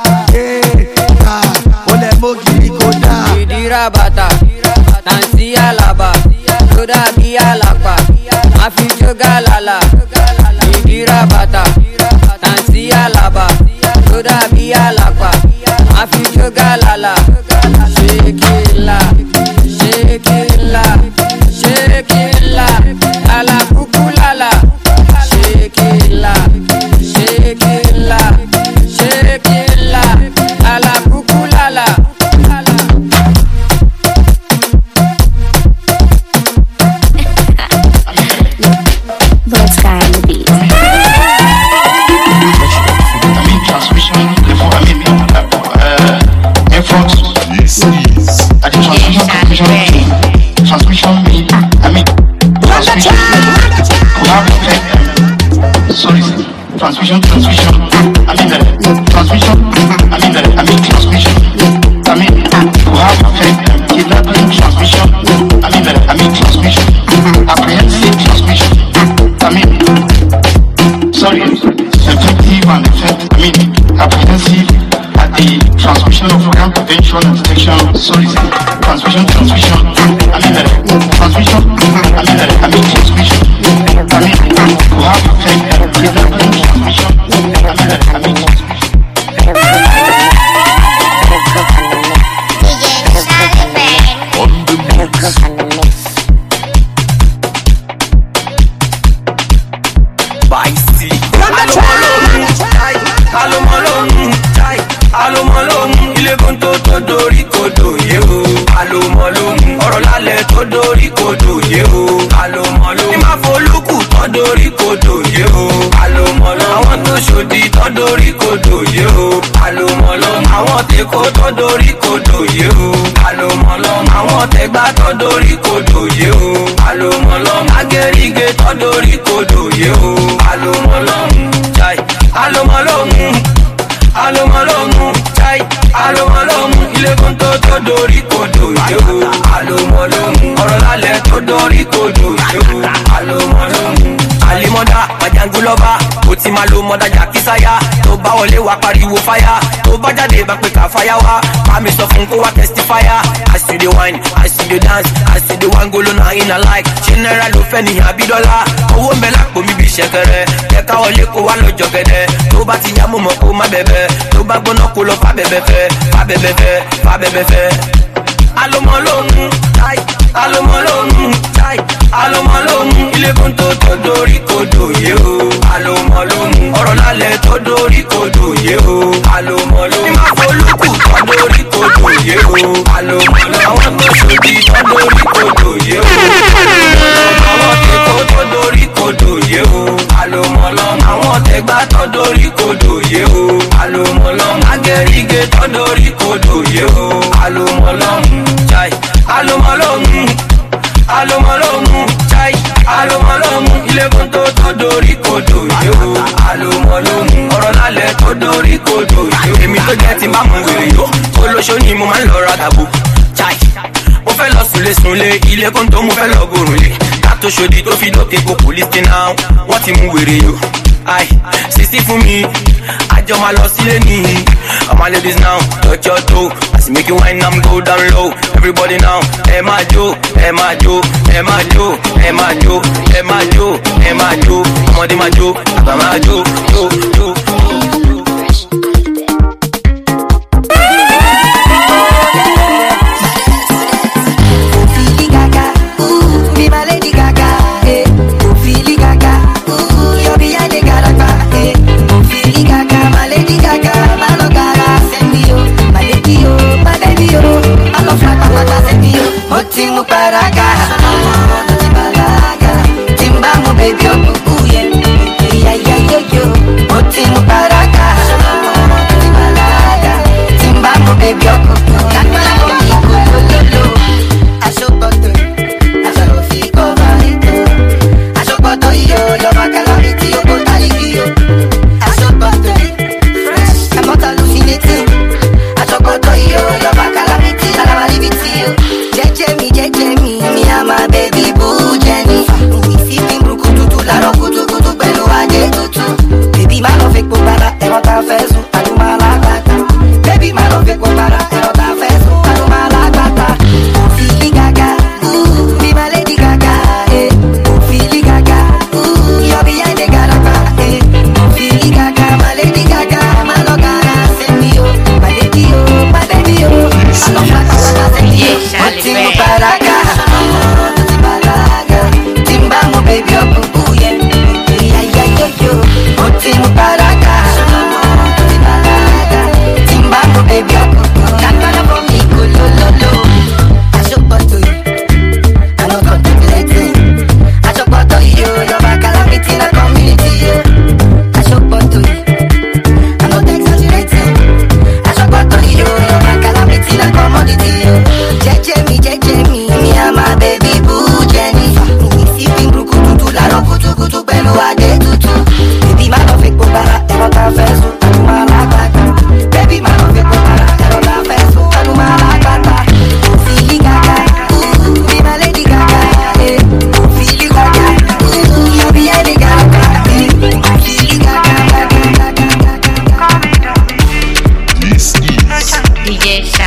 Ó lẹ̀ mọ́ gírí kó dá. Ìdíra bàtà, tàǹtí àlàbà, tó dàbí àlàpà. Máa fi jógà lálà. Ìdíra bàtà, tàǹtí àlàbà, tó dàbí àlàpà. Máa fi jógà lálà. Shekila. Shekila, Shekila, ala kukulala. Shekila, Shekila, Shekila, ala kukulala. Let's go on the beat. Transmission, effort. Yes. I did transmission mean, transmission, we have effect, sorry, transmission, transmission, we have effect, kidnapping, transmission, transmission, apprehensive transmission, sorry, effective and effect, apprehensive at the transmission of program prevention and detection, sorry, transmission, transmission, transmission, we have effect, kidnapping, transmission, Èkó tó dorí kodò yé o. Àlòmọ̀lọ́ àwọn tẹ̀gbá tó dorí kodò yé o. Àlòmọ̀lọ́ agẹ́rìgẹ́ tó dorí kodò yé o. Àlòmọ̀lọ́ jai. Àlòmọ̀lọ́ Alomolomu, ilé kan tó dorí kodò yó. Alomolomu, ọ̀rọ̀ lálẹ́ tó dorí kodò yó. Alomolomu. Alimoda, Majangulova, ó ti máa lo mọ́dá jàkísáyà. Tó bá wọlé wá pariwo fáyà. Tó bá jáde bá pé ká fáyà wá. Bá mi sọ fún kó wá testifáyà. I see the wine, I see the dance, I see the one golo na in a like. General ló fẹ́ ní àbídọ́lá. Owó ń bẹ lápò mi bí ṣẹ̀kẹ̀rẹ̀. Jẹ́ ká wọlé kó wá lọ́jọ́ gẹ̀dẹ̀. Tó bá ti yá mo mọ̀ kó má bẹ̀bẹ̀. Tó bá gbóná kó lọ fà bẹ̀bẹ̀ fẹ́. Fà bẹ̀bẹ̀ fẹ́, fà bẹ̀bẹ̀ fẹ́. Alomolomu, chai, alomolomu, chai, alomolomu, ilé kan tó dorí kodò yé o. Alomolomu, ọ̀rọ̀ lálẹ́ tó dorí kodò yé o. Alomolomu, ìmàfolúkù tó dorí kodò yé o. Alomolomu, àwọn tó ṣòdì tó dorí kodò yé o. Àwọn tèkó tó dorí kodò yé o. Alomolomu, àwọn tẹ̀gbá tó dorí kodò yé o. Alomolomu, agẹrige tó dorí kodò yé o. Alomolomu, chai, alomolomu, alomolomu, chai, alomolomu, ilé kan tó dorí kodò yé o. Alomolomu, ọ̀rọ̀ lálẹ́ tó dorí kodò yé o. Èmi tó jẹ́ ti máa mú wèrè yó, olóṣó ni mo máa ń lọ ra gàbó, chai. Mo fẹ́ lọ sunlé, ilé kan tó mo fẹ́ lọ gòrùn lé. Kátó ṣòdì tó fi lókè kó police station náà, wọ́n ti mú wèrè yó. Ai, 60 fún mi, àjọ máa lọ sílé ní. All my ladies now, touch your toe. As you make you wine, I'm go down low. Everybody now, ẹ máa jó, ẹ máa jó, ẹ máa jó, ẹ máa jó, ẹ máa jó, ẹ máa jó. Ọmọdé máa jó, àgbà máa jó, jó, jó. Motimu paraga, balaga, timbamu baby okuye, yeah yeah yeah yo. Motimu paraga, balaga, timbamu baby okuye, kakala boniko lolo. Ashokoto, ashokoto varito, ashokoto yo, yo bakalamiti yo botaliki yo. Ashokoto, fresh, I'm not hallucinating. Ashokoto yo, yo bakalamiti, alamalibiti yo. Jejemi, me and my baby boo Jenny. We sipping brukututu, la rokutukutu, pelu ade tutu. Baby, my love fake para, erota fesu, aduma la gata. Baby, my love fake para, erota fesu, aduma la gata. Fili gaga, be my lady gaga, eh. Fili gaga, you're behind the garaba, eh. Fili gaga, my lady gaga, my logara, send me oh, my lady oh, my baby oh. I love my gaga, send me oh. Motimu paraga, balaga, timbamu baby okuye, yeah yeah yeah yo. Motimu paraga, balaga, timbamu baby okuye, kakala boniko lolo. Ashokoto yo, I no contemplating. Ashokoto yo, yo bakalamiti na community yo. Ashokoto yo, I no exaggerating. Ashokoto yo, yo bakalamiti na commodity yo. Jejemi, me and my baby boo Jenny. We sipping brukututu, la rokutukutu, pelu ade tutu. Baby, my love fake para, erota fesu, aduma la gata. Baby, my love fake para, erota fesu, aduma la gata. Fili gaga, be my lady gaga, eh. Fili gaga, you're behind the gaga, eh. Fili gaga, This is DJ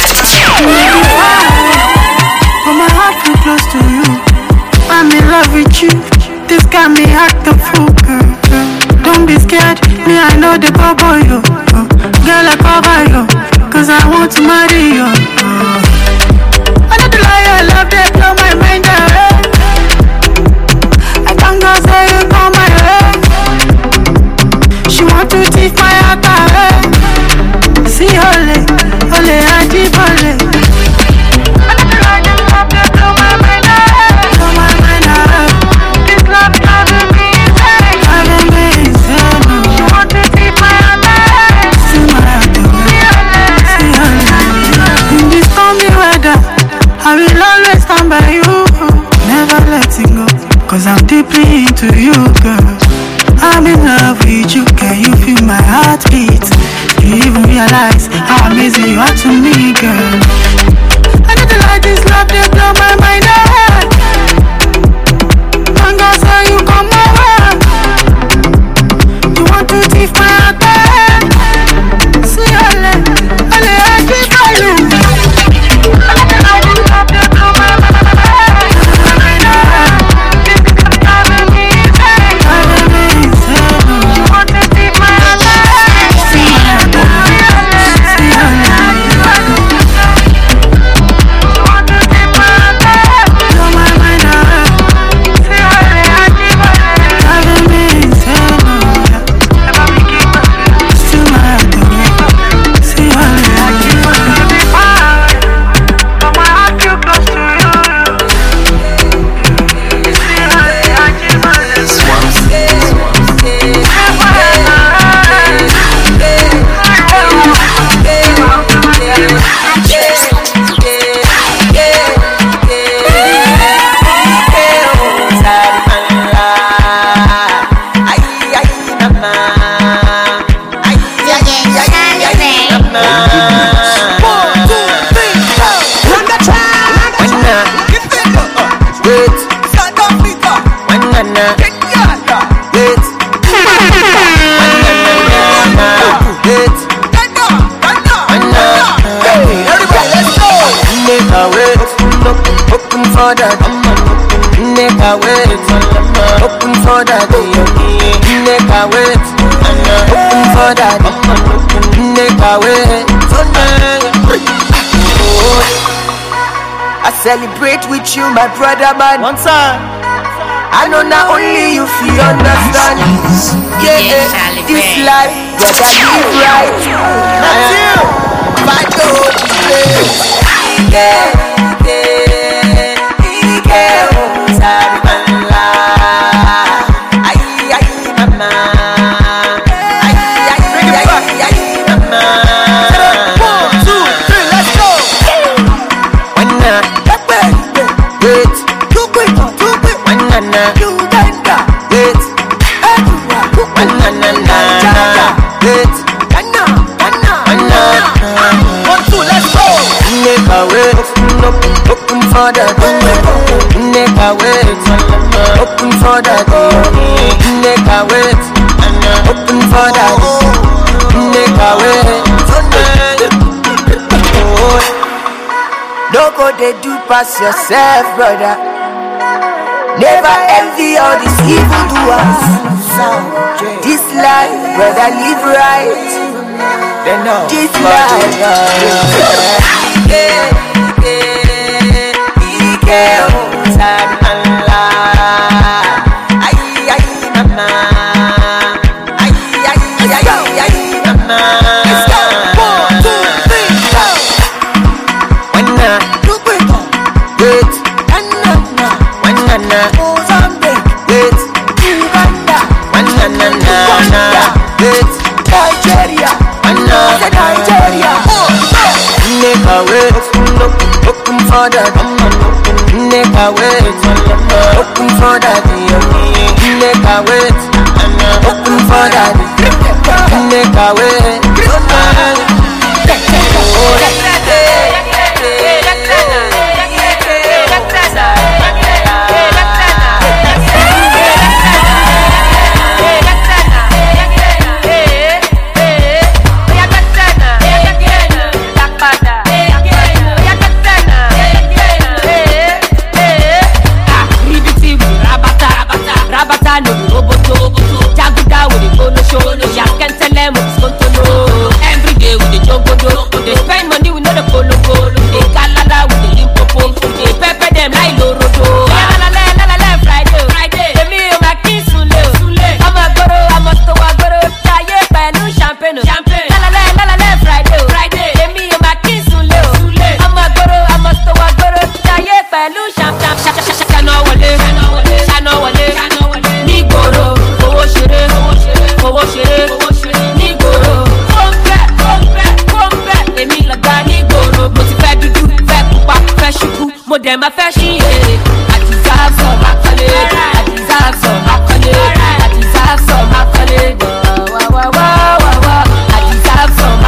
my heart too close to you. I'm in love with you. This got me act a fool, girl. Don't be scared, me I know the bubble you. Girl, I cover you, cause I want to marry you. I know the lie, I love that blow my mind away. I can't go say you come my way. She want to teach my heart away. See ole, ole, I deep ole. I will always stand by you, never letting go, cause I'm deeply into you, girl. I'm in love with you, can you feel my heartbeat? you even realize how amazing you are to me, girl. I need to like this love, they blow my mind out. And God say you come over. You want to thief my heart back. See ole, ole, I keep falling. I need to like this love, they blow my mind out. You want to thief my heart back. See ole, see ole. Celebrate with you, my brother, man. One time. I know not only you feel understand. Yeah, this life, brother, live right. That's you. Fight the whole place. Don't go they do pass yourself, brother. Never envy all these evil doers. This life, brother, live right. This life, Them a fashion, I deserve some accolade. I deserve some accolade. I deserve some accolade. I deserve some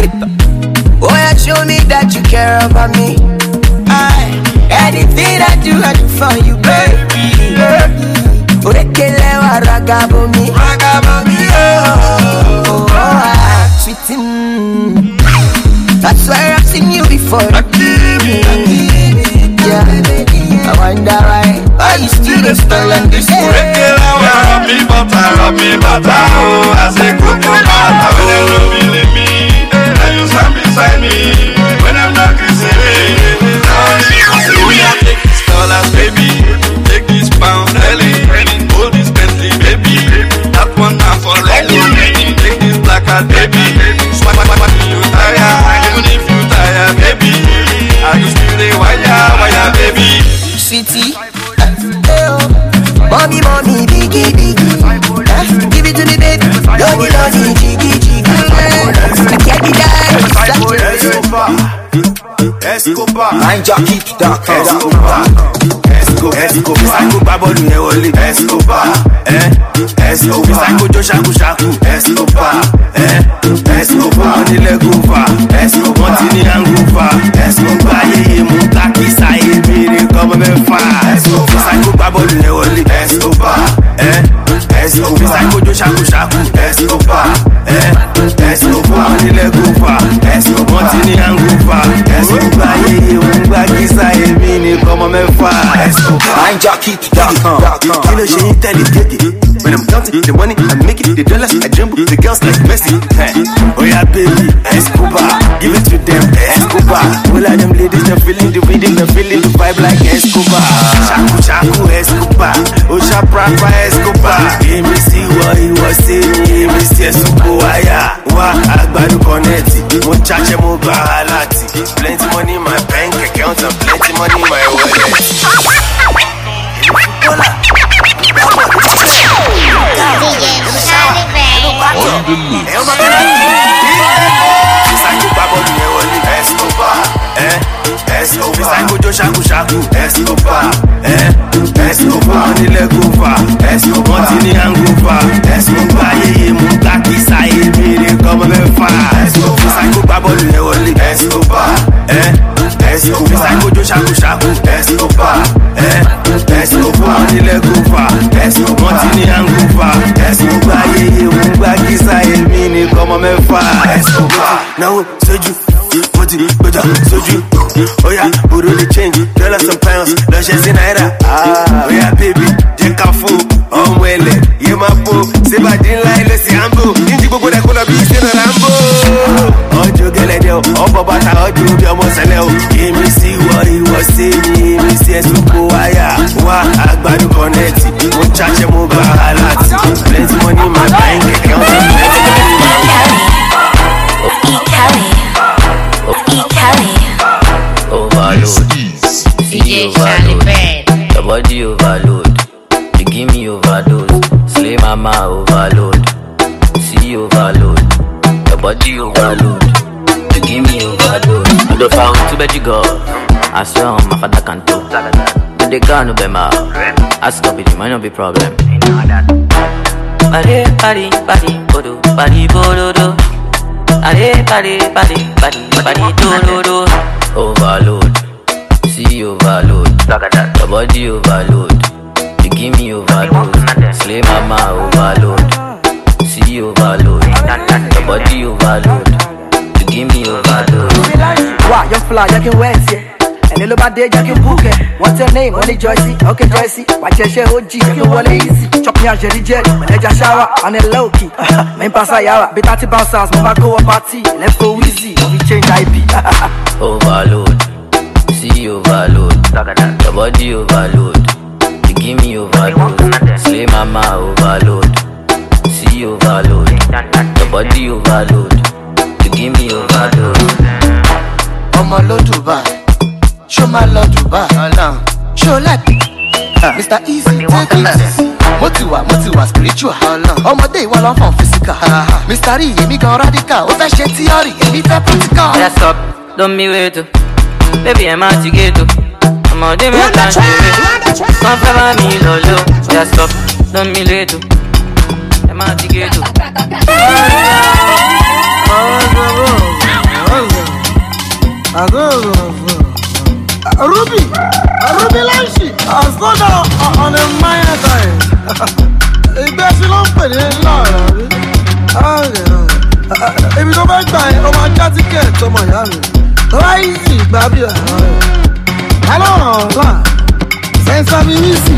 Oh, yeah, show me that you care about me. Anything I do for you, baby. Orekelewa ragabomi, oh, sweet. That's why I've seen you before. Yeah, I wonder why you still the spell and this. Rub me butter, oh, I say coconut. When you don't believe me, and you stand beside me. When I'm not kissing me, we are take this dollars, baby. Take this pound, Ellie. Hold this Bentley, baby. That one now for ready. Take this black card, baby. Swag, you tired. Even if you tired, baby, I just feel the wire, baby. Sweetie, mommy, biggie. Give it to me, baby. Lonely, jiggy. I can't be Escobar, Escobar. Psycho babolu ye wole. Escobar, Escobar. Psycho jo shaku. Escobar, Escobar. Onile gufa. Escobar, Montini angufa. Escobar, ye mutaki sa ye mire comme me fa. Escobar, psycho babolu ye wole. Escobar, Escobar. Psycho jo shaku. Escobar, Escobar. Onile gufa. Escobar, Montini angufa. Escobar, ye mutaki sa ye mire comme me fa. MindJockey.com. Kilo she ain't tell it. When I'm counting the money, I make it the dollars, I jump the girls like Messi. Oh yeah, baby, Escobar, give it to them, Escobar. All of them ladies, they're feeling the rhythm, they're feeling the vibe like Escobar. Shaku, Escobar. Oh, Shaprapa, Escobar. Let me see what he was saying. Let me see Escobar. Wa agbadu connect. Mo chache mo bahalati. Plenty money in my bank account and plenty money in my wallet. Psycho jo shaku. Escobar, Escobar. Onile gufa. Escobar, Montini angufa. Escobar, ye mutaki sa ye mire comme me fa. Psycho babolu ye wole. Escobar, Escobar. Psycho jo shaku. Escobar, Escobar. Onile gufa. Escobar, Montini angufa. Escobar, ye mutaki sa ye mire comme me fa. Escobar, now soju. Soju, oh yeah, put the change, tell us some pounds, don't you see naira? Oh yeah, baby, take a fool, oh well, you my boo, say by the line, let's see ambo, inji bobo da kola bi se na rambo. Oh jogele deo, oh baba ta oh ju bi omo sele o. Give me see what he was saying, give me see esuko wire, wa agbadu connect, mo chache mo ba halati, plenty money in my bank account, plenty money in my wallet. Overload, DJ Charlie Bell. Your body overload, you give me overdose. Slay mama overload, see overload. Your body overload, you give me overdose. I don't found too bad you go. I swear on my father can't talk. But they can't be my ask up it might not be problem. Body, bodo, body, bodo. Body, do. Overload, see overload. Your body overload, you give me overdose. Slay mama overload, see overload. Your body overload, you give me overdose. Wow, you fly, you can wet, yeah. And little bad day, you can book it. What's your name? Only Joycey. Okay, Joycey. Watch your share OG, you can walk easy. Chop me a jelly jet, when they just shower, and a low key. Main pass a yawa, be 30 bouncers, mama go a party. Left go easy, we change IP. Overload, see overload. Your body overload, you give me overdose. Slay mama overload, see overload. Your body overload, you give me overdose. I'm a lot to buy. Show my love to buy. Show like Mr. Easy, take it easy. Motiwa spiritual. Ọmọdé ìwọ lọ fún physical. Mr. E, èmi gan radical. Ó fẹ́ ṣe theory, èmi fẹ́ practical. Yeah, stop, don't be wait to. Baby, I'm out to get to. Ọmọdé mẹ́ta ń ṣeré. Wọ́n fẹ́ bá mi lọ́lọ́. Yeah, stop, don't be wait to. I'm out to get to. Ruby Lanshi, has gone down on a minor time. Ìgbésí ló ń pè ní láàárín. Ibi tó fẹ́ gbà yẹn, ọmọ ajá tíkẹ̀ẹ̀tì ọmọ ìyá mi. Láìsí ìgbà bí ọ̀rọ̀ rẹ̀. Hello, la. Sense of easy.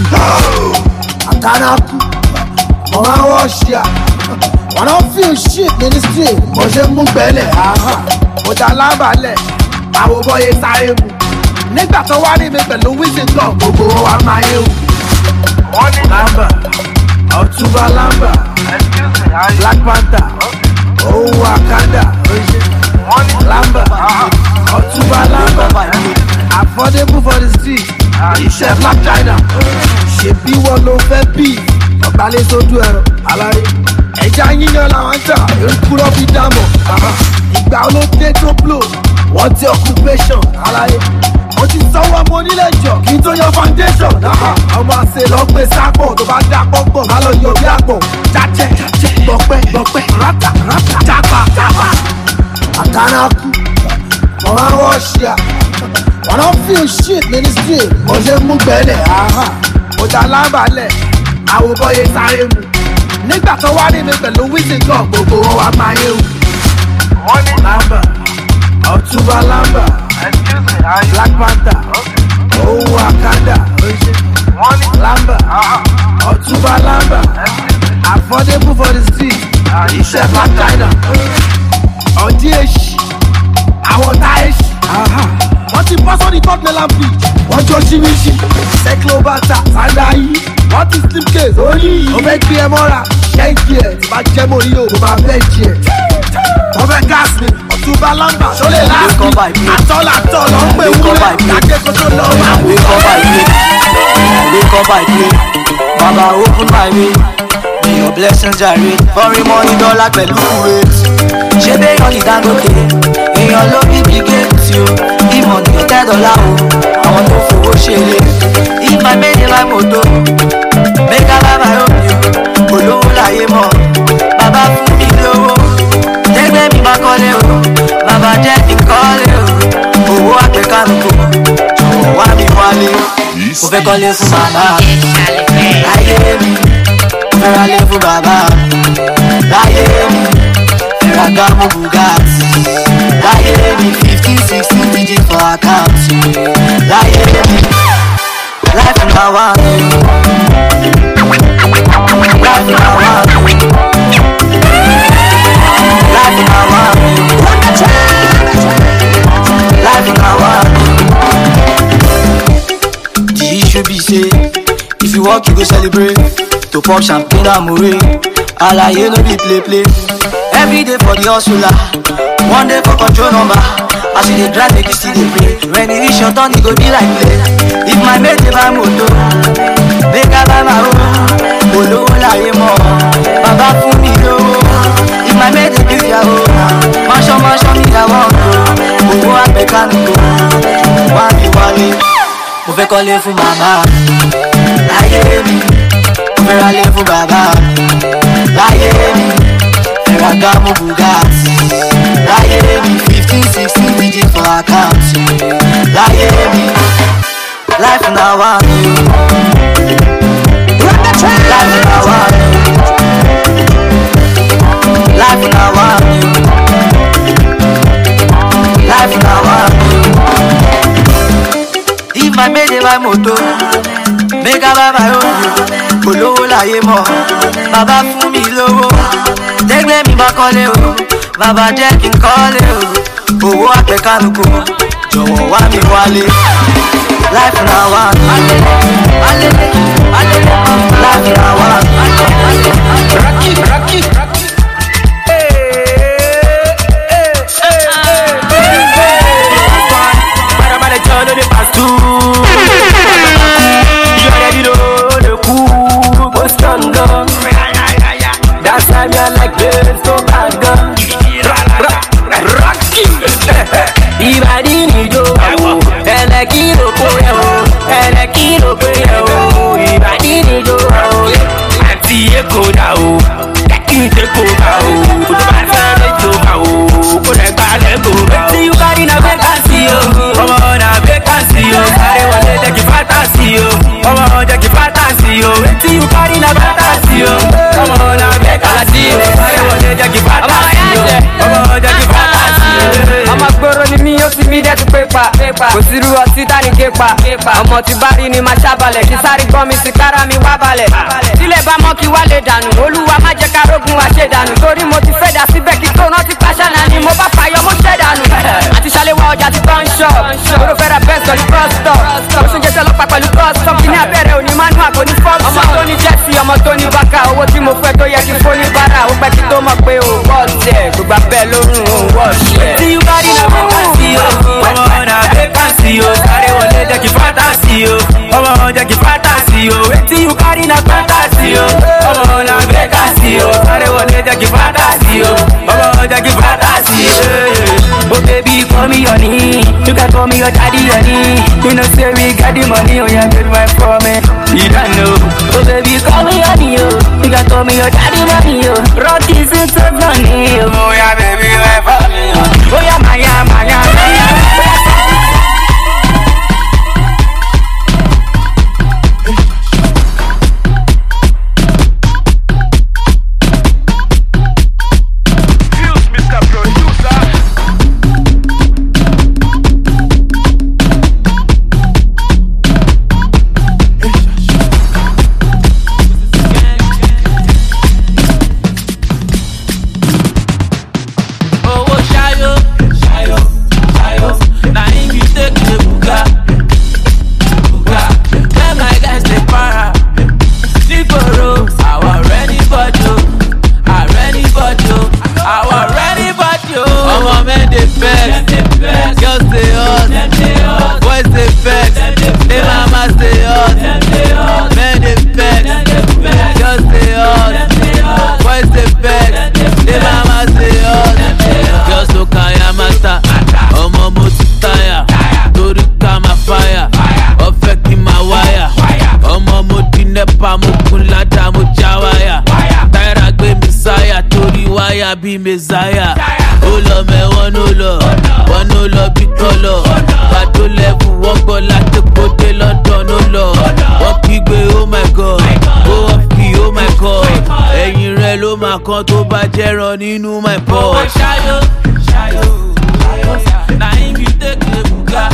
Atanaku. Ọ̀rọ̀ àwọn ṣíà. Wọ́n náà feel shit ministry. Mo ṣe mú gbẹ́lẹ̀. Mo ta lábàálẹ̀. Àwọn bọ́yé sáré mu. Nígbà tó wá rí mi pẹ̀lú wíṣìn kan, gbogbo wa máa yé wù. Wọ́n ní Lamba, Ọ̀túnba Lamba, Black Panther, Òun Wakanda, wọ́n ní Lamba, Ọ̀túnba Lamba, affordable for the street, iṣẹ́ Black China, ṣèbí wọn ló fẹ́ bí, ọ̀gbálẹ̀ sójú ẹ̀rọ, alárí. Ẹja yíyan làwọn ń tà, èrúkúrọ́ fi dámọ̀, ìgbà olóde tó blow, wọ́n ti occupation, alárí. Mo ti sanwó ọmọ onílé jọ kí n tó yan foundation. Ọmọ àṣẹ lọ gbé sápò tó bá dá pọ́npọ́n. Má lọ yọ bí àpò. Jájẹ́ gbọ̀pẹ́ rátà jápa. Àtàràkù ọ̀rọ̀ àwọn ṣíà. Wọ́n náà feel shit ministry. Mo ṣe mú gbẹ́lẹ̀. Mo ta lábàálẹ̀. Àwòbọ̀yé sáré mu. Nígbà tó wá rí mi pẹ̀lú wíṣìn kan, gbogbo wọn wá máa yé wù. Wọ́n ní Lamba, Ọ̀túnba Lamba, Black Panther, Òun Wakanda, wọ́n ní Lamba, Ọ̀túnba Lamba, affordable for the street, iṣẹ́ Black China, ọ̀dí èṣì, àwọn tá èṣì, wọ́n ti bọ́ sọ́ni top mainland beach, wọ́n jọ ṣíríṣì, Cyclobata, Sandayi, wọ́n ti slip case, ó fẹ́ gbé ẹ mọ́ra, ṣẹ́ǹkì ẹ̀ tí bá jẹ́ mọ́ yóò mo máa bẹ́ẹ̀ jì ẹ̀. Wọ́n fẹ́ gas mi, Ọ̀túnba Lamba, ṣọlẹ̀ láàbì, àtọ́làtọ̀ lọ ń pè wúlẹ̀, lákẹ́kọ̀ọ́ tó lọ máa wú. Wake up by play, Baba open my way, may your blessings jare. Foreign money dollar pẹ̀lú rate, ṣé béèyàn ní Dangote, èèyàn ló bí bí gate o, ìmọ̀ ní $10 o, àwọn tó fowó ṣeré. If I made it like moto, make I buy my own yo, olówó láyé mọ̀, bàbá fún mi lówó. Tẹ́gbẹ́ mi máa kọ́lé o, bàbá jẹ́ kí n kọ́lé o. Owó àpèkánukò, jọ̀wọ́ wá mi wálé. Mo fẹ́ kọ́lé fún bàbá, láyé mi. Mo fẹ́ ralé fún bàbá, láyé mi. Ferragamo Bugatti, láyé mi. 15-16 digits for account, láyé mi. Life na one, life na one. Life in our world, life in our world. The issue be say, if you walk you go celebrate. To pop champagne and mourir, alaye no be play. Every day for the hustler, one day for control number. As you dey drive make you still dey pray. When you reach your turn it go be like play. If my mate dey buy moto, make I buy my own. Olówó láyé mọ̀, bàbá fún mi lówó. If my mate dey build their own, mansion me I want to. Owó àpèkánukò, wá mi wálé. Mo fẹ́ kọ́lé fún màmá, láyé mi. Mo fẹ́ ralé fún bàbá, láyé mi. Ferragamo Bugatti, láyé mi. 15-16 digits for account, láyé mi. Life na one, life na one, life na one, life na one. If my mate dey buy moto, make I buy my own. Olówó láyé mọ̀, bàbá fún mi lówó. Tẹ́gbẹ́ mi bá kọ́lé o, bàbá jẹ́ kí n kọ́lé o. Owó àpèkánukò, jọ̀wọ́ wá mi wálé. Life na one, life na one. Rocky. That's why me I like this so bad girl. Rocky. Ìbàdí nìjó àwọ̀, ẹlẹ́kì ló kó yẹ o, ẹlẹ́kì ló kó yẹ o. Ìbàdí nìjó àwọ̀, àti èkó dà o. mi dẹ̀ tún pépà. Kò sí irú ọtí tá ní képa. Ọmọ tí bá rí ni máa ṣàbalẹ̀. Kí sáré gbọ́ mi sí kára mi wá balẹ̀. Tílẹ̀ bá mọ́ kí wá lè dànù. Olúwa má jẹ́ ká rógun wá ṣe dànù. Torí mo ti fẹ́ dà síbẹ̀ kí tó rántí pàṣánà ni mo bá fàyọ mo ṣẹ́ dànù. Àti ṣàlẹ̀ wọ ọjà ti tán ṣọ́. Oró fẹ́ ra bẹ́ẹ̀ pẹ̀lú cross-stop. Oṣù jẹ́ sọlọ́pàá pẹ̀lú cross-stop. Kí ní abẹ́rẹ́ òní manual kò ní fọ́ọ̀mù. Ọmọ tó ní jẹ́sí, ọmọ tó ní bákà. Owó tí mo fẹ́ tó yẹ kí fún ní bára. Ó pẹ́ kí tó mọ̀ pé o wọ́ọ̀sì ẹ̀. Gbogbo abẹ́ lórun o wọ́ọ̀sì ẹ̀. Tí yóò bá rí na vacancy o, ọmọ ọ̀nà vacancy o, sáré wọlé jẹ́ kí fantasy o, ọmọ jẹ́ kí fantasy o, wetin you carry na fantasy o, ọmọ ọ̀nà vacancy o, sáré wọlé jẹ́ kí fantasy o, ọmọ jẹ́ kí fantasy o. Oh baby, call me honey, you can call me your daddy honey. You know say we got the money, oh yeah, get my for me. You don't know. Oh baby, call me honey, oh, you can call me your daddy money, oh. Rockies into money, oh yeah, baby, my for me, oh yeah, Maya, Maya, Maya. Be Messiah. Oh Lord, me one no love be color. But do level walk go like the go to London, no love. Walk big way, oh my God. Go up key, oh my God. Ẹyin rẹ ló máa kan tó bá jẹ́ rán nínú my pot. Ṣayó, ṣayó, ṣayó. Na him you take the buga.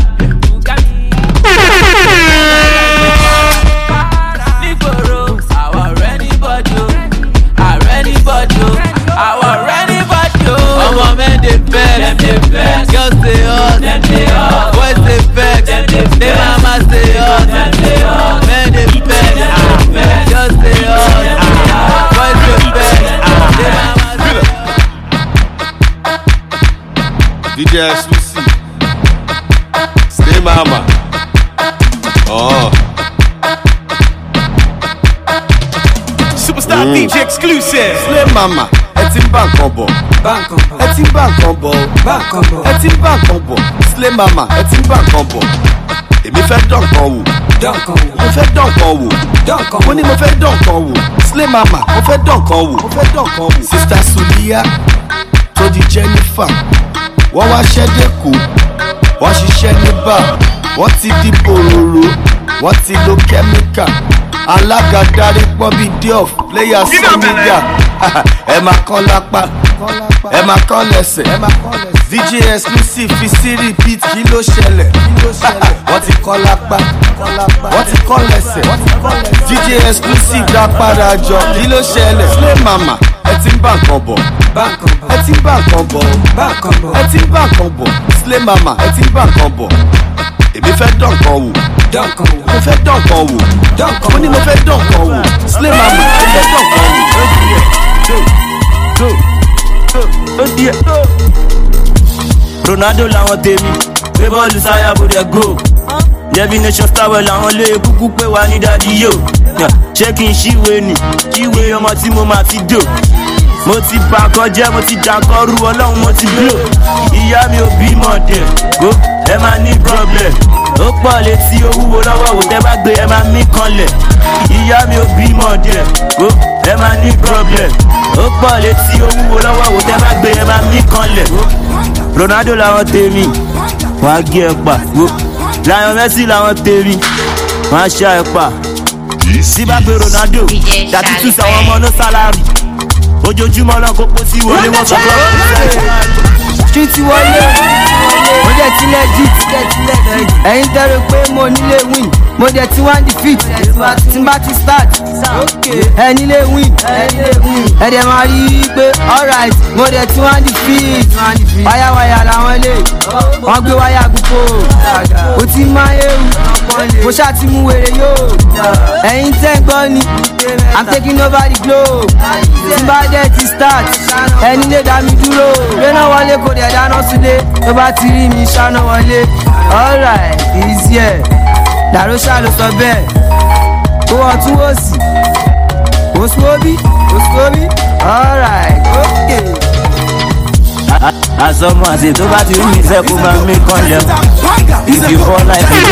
Nígboro, àwa rẹ ní bọ́dọ̀, àrẹ ní bọ́dọ̀, àwa rẹ ní bọ́dọ̀. Ọmọ men dey vex, girls dey hot, boys dey vex, dey mama dey hot, men dey vex, girls dey hot, boys dey vex, dey mama dey hot. DJ Exclusive, Stay Mama. Oh. Superstar DJ Exclusive. Slay Mama. Eti bank combo. Eti bank combo. Eti bank combo. Slay Mama. Eti bank combo. Èmi fẹ́ dán kan wò. Mo fẹ́ dán kan wò. Mo ní mo fẹ́ dán kan wò. Slay Mama. Mo fẹ́ dán kan wò. Sister Sulia tó di Jennifer. Wọ́n wá ṣẹ́dẹ̀ kú. Wọ́n ṣiṣẹ́ ní bar. Wọ́n ti di bòròrò. Wọ́n ti lo kẹ́míkà. Alága darí pọ́ bí Diof. Player Soniga. Ẹ máa kán lápá. Ẹ máa kán lẹ́sẹ̀. DJ Exclusive fi sí repeat kí ló ṣẹlẹ̀. Wọ́n ti kán lápá. Wọ́n ti kán lẹ́sẹ̀. DJ Exclusive dá padà jọ kí ló ṣẹlẹ̀. Slay Mama ẹ ti ń bá nǹkan bọ̀. Ẹ ti ń bá nǹkan bọ̀. Ẹ ti ń bá nǹkan bọ̀. Slay Mama ẹ ti ń bá nǹkan bọ̀. Èmi fẹ́ dán kan wò. Mo fẹ́ dán kan wò. Mo ní mo fẹ́ dán kan wò. Slay Mama mo fẹ́ dán kan wò. Ronaldo làwọn tèmi pé bọ́ọ̀lù sáyà bó dẹ̀ go. Jẹ́bi nation star well làwọn lé kúkú pé wà ní dádì yó. Ṣé kí n ṣíwèé ni? Ṣíwèé ọmọ tí mo máa fi dò. Mo ti bà kọ́ jẹ́, mo ti dàkọ́ ru ọlọ́run mo ti blow. Ìyá mi ò bímọ dẹ̀, go ẹ máa ní problem. Ó pọ̀ létí owúwo lọ́wọ́ wò tẹ́ bá gbé ẹ máa mí kanlẹ̀. Ìyá mi ò bímọ dẹ̀, go ẹ máa ní problem. Ó pọ̀ létí owúwo lọ́wọ́ wò tẹ́ bá gbé ẹ máa mí kanlẹ̀. Ronaldo làwọn tèmi, wọ́n á gé ẹ pa. Lionel Messi làwọn tèmi, wọ́n á ṣá ẹ pa. Tí bá gbé Ronaldo, dàtí tún sàwọn ọmọ no salary. Ojoojúmọ́ náà kó pọ̀ sí wọlé wọ́n sọ pé street wọlé wọ́n jẹ́ dẹ̀ ti legit ẹ̀yin tẹ́rọ pé mo nílé win mo dẹ̀ ti wá defeat tí n bá ti start ẹ nílé win ẹ dẹ̀ máa rí i pé alright mo dẹ̀ ti wá defeat wáyàwáyà làwọn ilé wọ́n gbé wáyà gbogbo o ti máa ewu mo ṣáà ti mú wèrè yóò ẹ̀yin tẹ́ ń gbọ́ ni I'm taking over the globe tí n bá dẹ̀ ti start ẹ nílé dá mi dúró gbéná wọlé kò dẹ̀ dáná sílé tó bá ti rí mi ṣáná wọlé alright easy ẹ̀ dàrósà ló sọ bẹ́ẹ̀ kó wọ́n tún wò sí òṣùwòbí alright okay. Asọ́mọ àti tó bá ti rí mi sẹ́kù máa ń mí kan lẹ̀ if you fall like me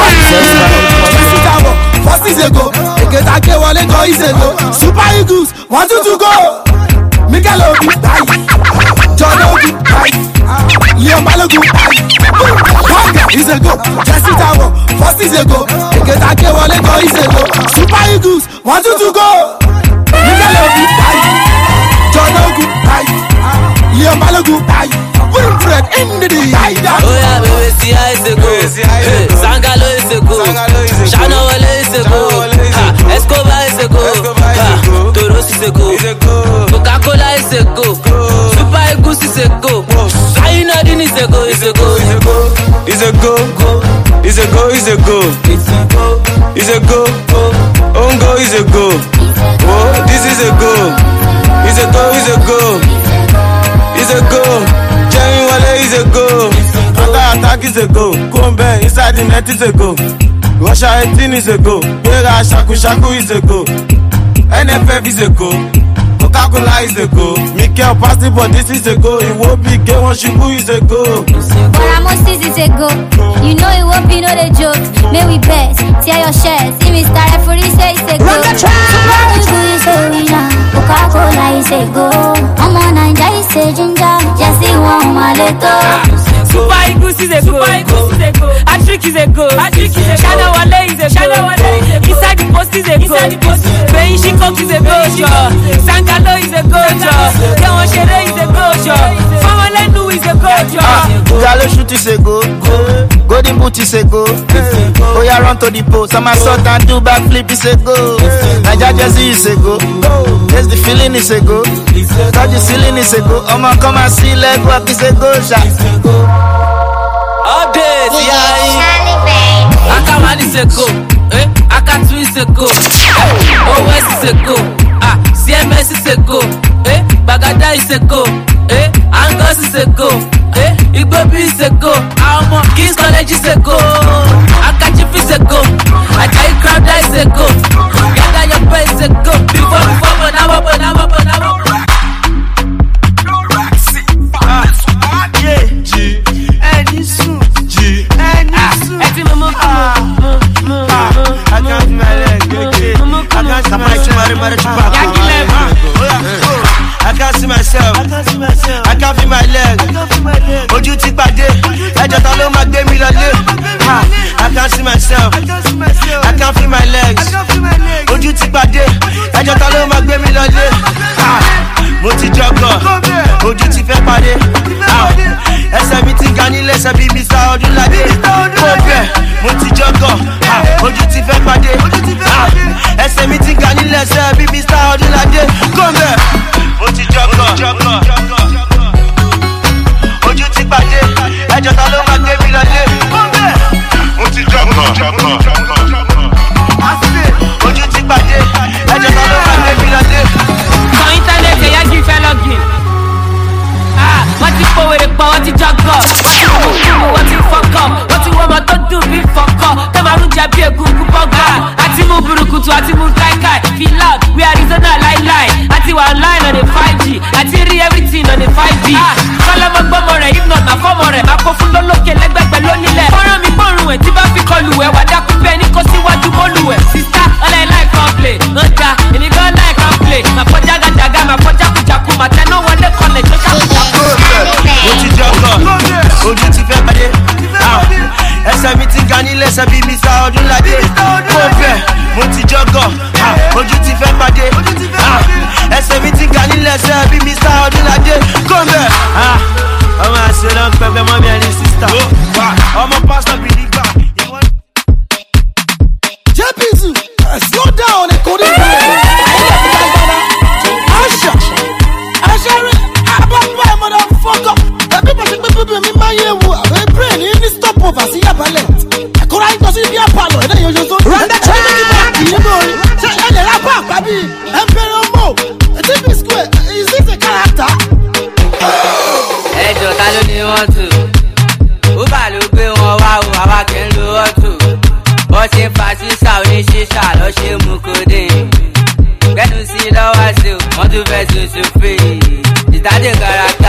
first is a go eketa ké wọlé kan is a go Super Eagles 1 2 to go Mikel Obi John Obi Leon Balogun is a go Jesse Tawo first is a go eketa ké wọlé kan is a go Super Eagles 1 2 to go Mikel Obi John Obi Leon Balogun Wilfred Ndidi oh yeah baby see how it's a go Sangalo is a go Shana Wale is a go Escobar is a go Toros is a go Coca-Cola is a go Super Eagles is a go Ayinadin is a go is a go is a go is a go is a go is a go Ongo is a go oh this is a go is a go is a go is a go Jerry Wale is a go attack is a go Kombe inside the net is a go Russia 18 is a go Bera Shaku is a go NFF is a go Coca-Cola is a go Mikel Pasti but this is a go It won't be gay one Shubu is a go Moses is a go You know it won't be no the joke May we best tear your shirts See me start referee say it's a go Run the track Super Eagles is a winner Coca-Cola is a go I'm on Ninja is a ginger Jesse one maleto Super Eagles is a go Patrick is a go Shana Wale is a go Inside the post is a go Beyin Shikok is a go Sangalo is a go Kewon Shere is a go Famalenu is a go Galo shoot is a go Golden boot is a go Oya run to the post Somersault and do backflip is a go Naija jersey is a go Taste the feeling is a go Touch the ceiling is a go Omo come and see leg work is a go Updates, yeah. Akaman is a go, Akatu is a go, OS is a go, CMS is a go, Bagada is a go, Angos is a go, Igbobi is a go, King's College is a go, Akachif is a go, Ajayi Crowder is a go, Gather your pay is a go, before I can't see myself. I can't feel my leg. Ojú ti pàdé, ẹjọ́ ta ló máa gbé mi lọlé. I can't see myself. I can't feel my legs. Ojú ti pàdé, ẹjọ́ ta ló máa gbé mi lọlé. Mo ti jọgọ̀, ojú ti fẹ́ pàdé. Ẹsẹ̀ mi ti ga nílé ẹsẹ̀ bíi Mr. Ọdúnládé. Mo bẹ̀, mo ti jọgọ̀, ojú ti fẹ́ pàdé. Ẹsẹ̀ mi ti ga nílé ẹsẹ̀ bíi Mr. Ọdúnládé. Mo bẹ̀, mo ti jọgọ̀, ojú ti pàdé. Ẹjọ́ ta ló máa gbé mi lọlé. Mo ti jọgọ̀, ojú ti pàdé. Ẹjọ́ ta ló máa gbé mi lọlé. Sọ íńtánẹ́ẹ̀tì ẹ̀yà kì í fẹ́ lọ́gìn. Wọ́n ti fowèrè pọ̀, wọ́n ti jọgọ̀. Wọ́n ti fọkọ̀, wọ́n ti wọ́n mọ tó dùn bí fọkọ̀. Tó máa ń jẹ bí egungun bọ́gà. Àti mú burúkutu, àti mú káíkáí. Feel out, we Arizona láíláí. Àti wà online on a 5G. Àti rí everything on a 5G. Kọ́lọ́mọ gbọ́mọ rẹ̀, if not na fọ́mọ rẹ̀. Máa kó fún lólókè lẹ́gbẹ̀gbẹ̀ lónílẹ̀. Fọ́nrán mi gbọ́rùn ẹ̀ tí bá fi kọlù ẹ̀. Wà dákú bẹ́ẹ̀ ní kó síwájú mọ́lù ẹ̀. Sista ọlẹ́ láì kan play. Ó da, èmi gan láì kan play. Màá fọ́ jágàjàgà, màá fọ́ jákujàku. Màá tẹná wọlé kọlẹ̀ tó ṣàkùjàkù. Mo ti jọgọ̀, ojú ti fẹ́ pàdé. Ẹsẹ̀ mi ti ga nílé ẹsẹ̀ bíi Mr. Ọdúnládé. Mo bẹ̀, mo ti jọgọ̀, ojú ti fẹ́ pàdé. Ẹsẹ̀ mi ti ga nílé ẹsẹ̀ bíi Mr. Ọdúnládé. Kọ́ńbẹ̀, ọmọ àṣẹ náà pẹpẹ mọ́ mi ẹni sísítà. I'm a pastor believer. JPZ, slow down and code it. Asha, motherfucker. The people me my year my brain in this stop over. See your ballet. I could write to see your palo. And then you just run the train. You know, say, hey, Rapa, baby, Emperor Mo. A TV square. Is this a character? Hey, Joe, I don't even want to. Ubalu pe won wa o, àwa kì í lo ọ̀tù. Bó ṣe fa sísà oníṣíṣà lọ ṣe mú kóde. Gbẹ́nu sí lọ́wọ́ sí o, wọ́n tún fẹ́ ṣoṣo pé. Ìtàdé kárátà.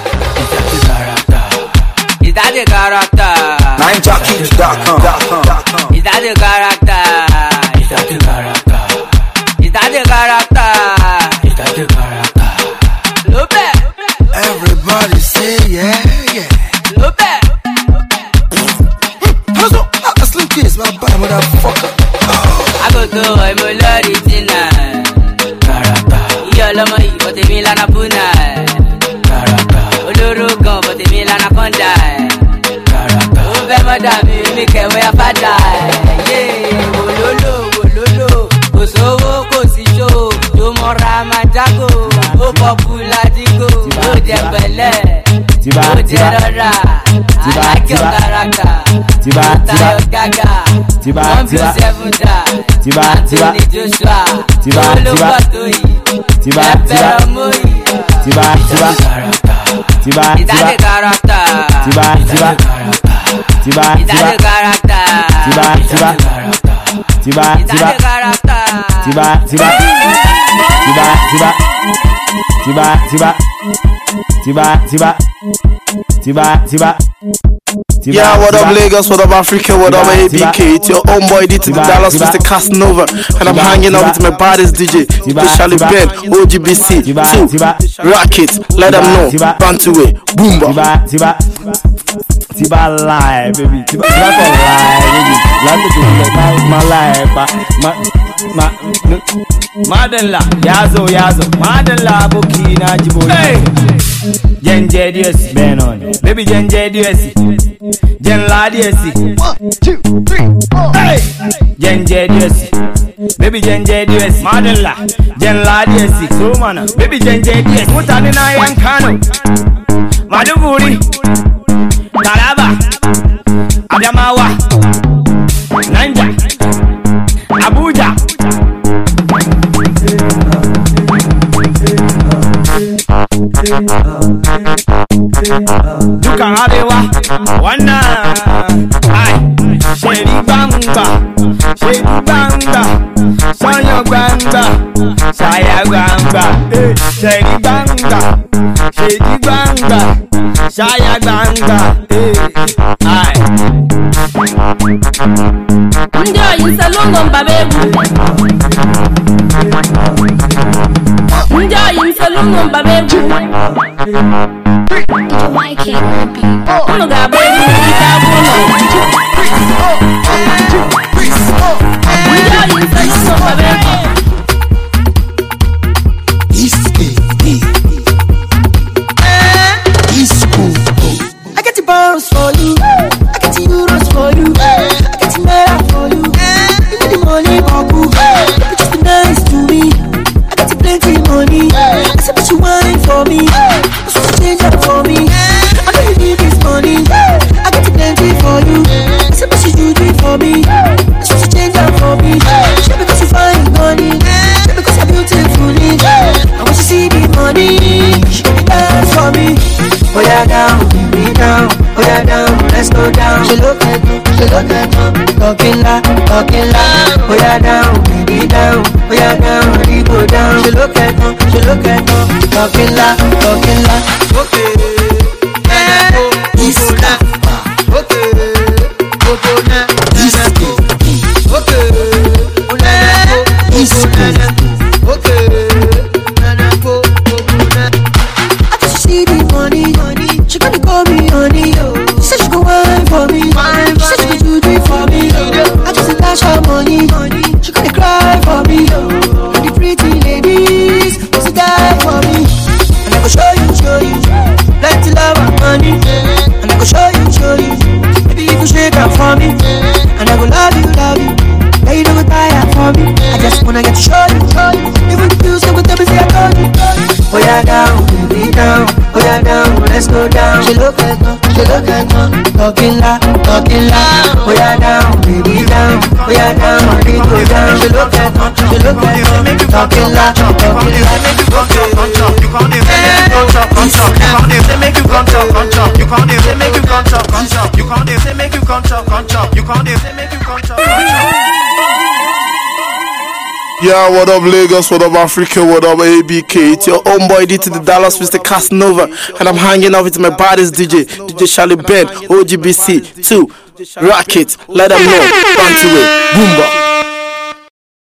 Ìtàdé kárátà. NineJockey.com. Ìtàdé kárátà. Ìtàdé kárátà. Ìtàdé kárátà. Ìtàdé kárátà. Lóbẹ̀. Everybody say yeah, yeah. Lóbẹ̀. Slim kiss, my bad motherfucker. Agogo ọmọ lórí tina. Iye ọlọmọ yìí bọ́ tèmi lánàá búnà. Olóró gan bọ́ tèmi lánàá kọ́ńdà. Ó fẹ́ mọ́dà mi kẹ̀wé apádà. Wòlólò, kò sówó kò sí ṣó. Tó mọ́ra máa jágò. Ó pọ́pùlà dígò. Ó jẹ pẹ̀lẹ́. Ó jẹ rọra. Alákẹ́ ọ̀kàràkà. Tayo Gaga. One Bill 7 da. Anthony Joshua. Olúbọ̀tòyì. Ẹ̀fẹ̀ ọmọyì. Ìtàdé kárátà. Ìtàdé kárátà. Ìtàdé kárátà. Yeah, what up Lagos, what up Africa, what up ABK? It's your own boy DT Dallas, Mr. Casanova, and I'm hanging out with my baddest DJ, Charlie Ben, OGBC, 2, Rocket, let them know, Bantuwe, Boomba. Tiba live, baby. Tiba for live, baby. Land to my life, Madela, Yazo, Madela, Bokina, Jibo. Hey, Jen JDS, Ben on, baby Jen JDS, Jen Ladies. 1, 2, 3, 4. Hey, Jen JDS, baby Jen JDS, Madela, Jen Ladies, so man, baby Jen JDS, Mutanina Yankano, Maduguri. Taraba, Adamawa, Nanja, Abuja. Duka Arewa, Wana, Ai, Shady Banga, Sonya Banga, Saya Banga, Shady Banga, Shaya Banga, aye. Ndio yinsalongo mbabebu. Ndio yinsalongo mbabebu. Uno gabebu ikabuno. Ndio yinsalongo mbabebu. I get the pounds for you, I get the euros for you, I get the naira for you. Give me the money, Babu. You just be nice to me. I got the plenty money. I said, but you wine for me. I said, you change up for me. I know you need this money. I got the plenty for you. I said, but you do it for me. I said, you change up for me. Just because you find money, just because you're beautiful. I want you see the money. She can dance for me. Oh yeah, down, be down, oh yeah, down, let's go down. She look at me, talking loud, oh yeah, down, be down, oh yeah, down, we go down. She look at me, talking loud, okay, East okay, East okay. See the money, she gonna call me honey. She said she go wine for me. She said she go do it for me. I just dash her money. She gonna cry for me. And the pretty ladies, what's the guy for me? And I go show you, she look at talking loud. We are down, baby down. We are down, we go down. She look at talking loud. You can't even make you come chop. You can't even make you come chop. You can't even make you come chop. You can't even make you come chop. Yeah, what up Lagos, what up Africa, what up ABK? It's your own boy D to the Dallas, Mr. Casanova, and I'm hanging out with my baddest DJ Charlie Ben, OGBC 2, Rocket, let them know, bounty way, boomba.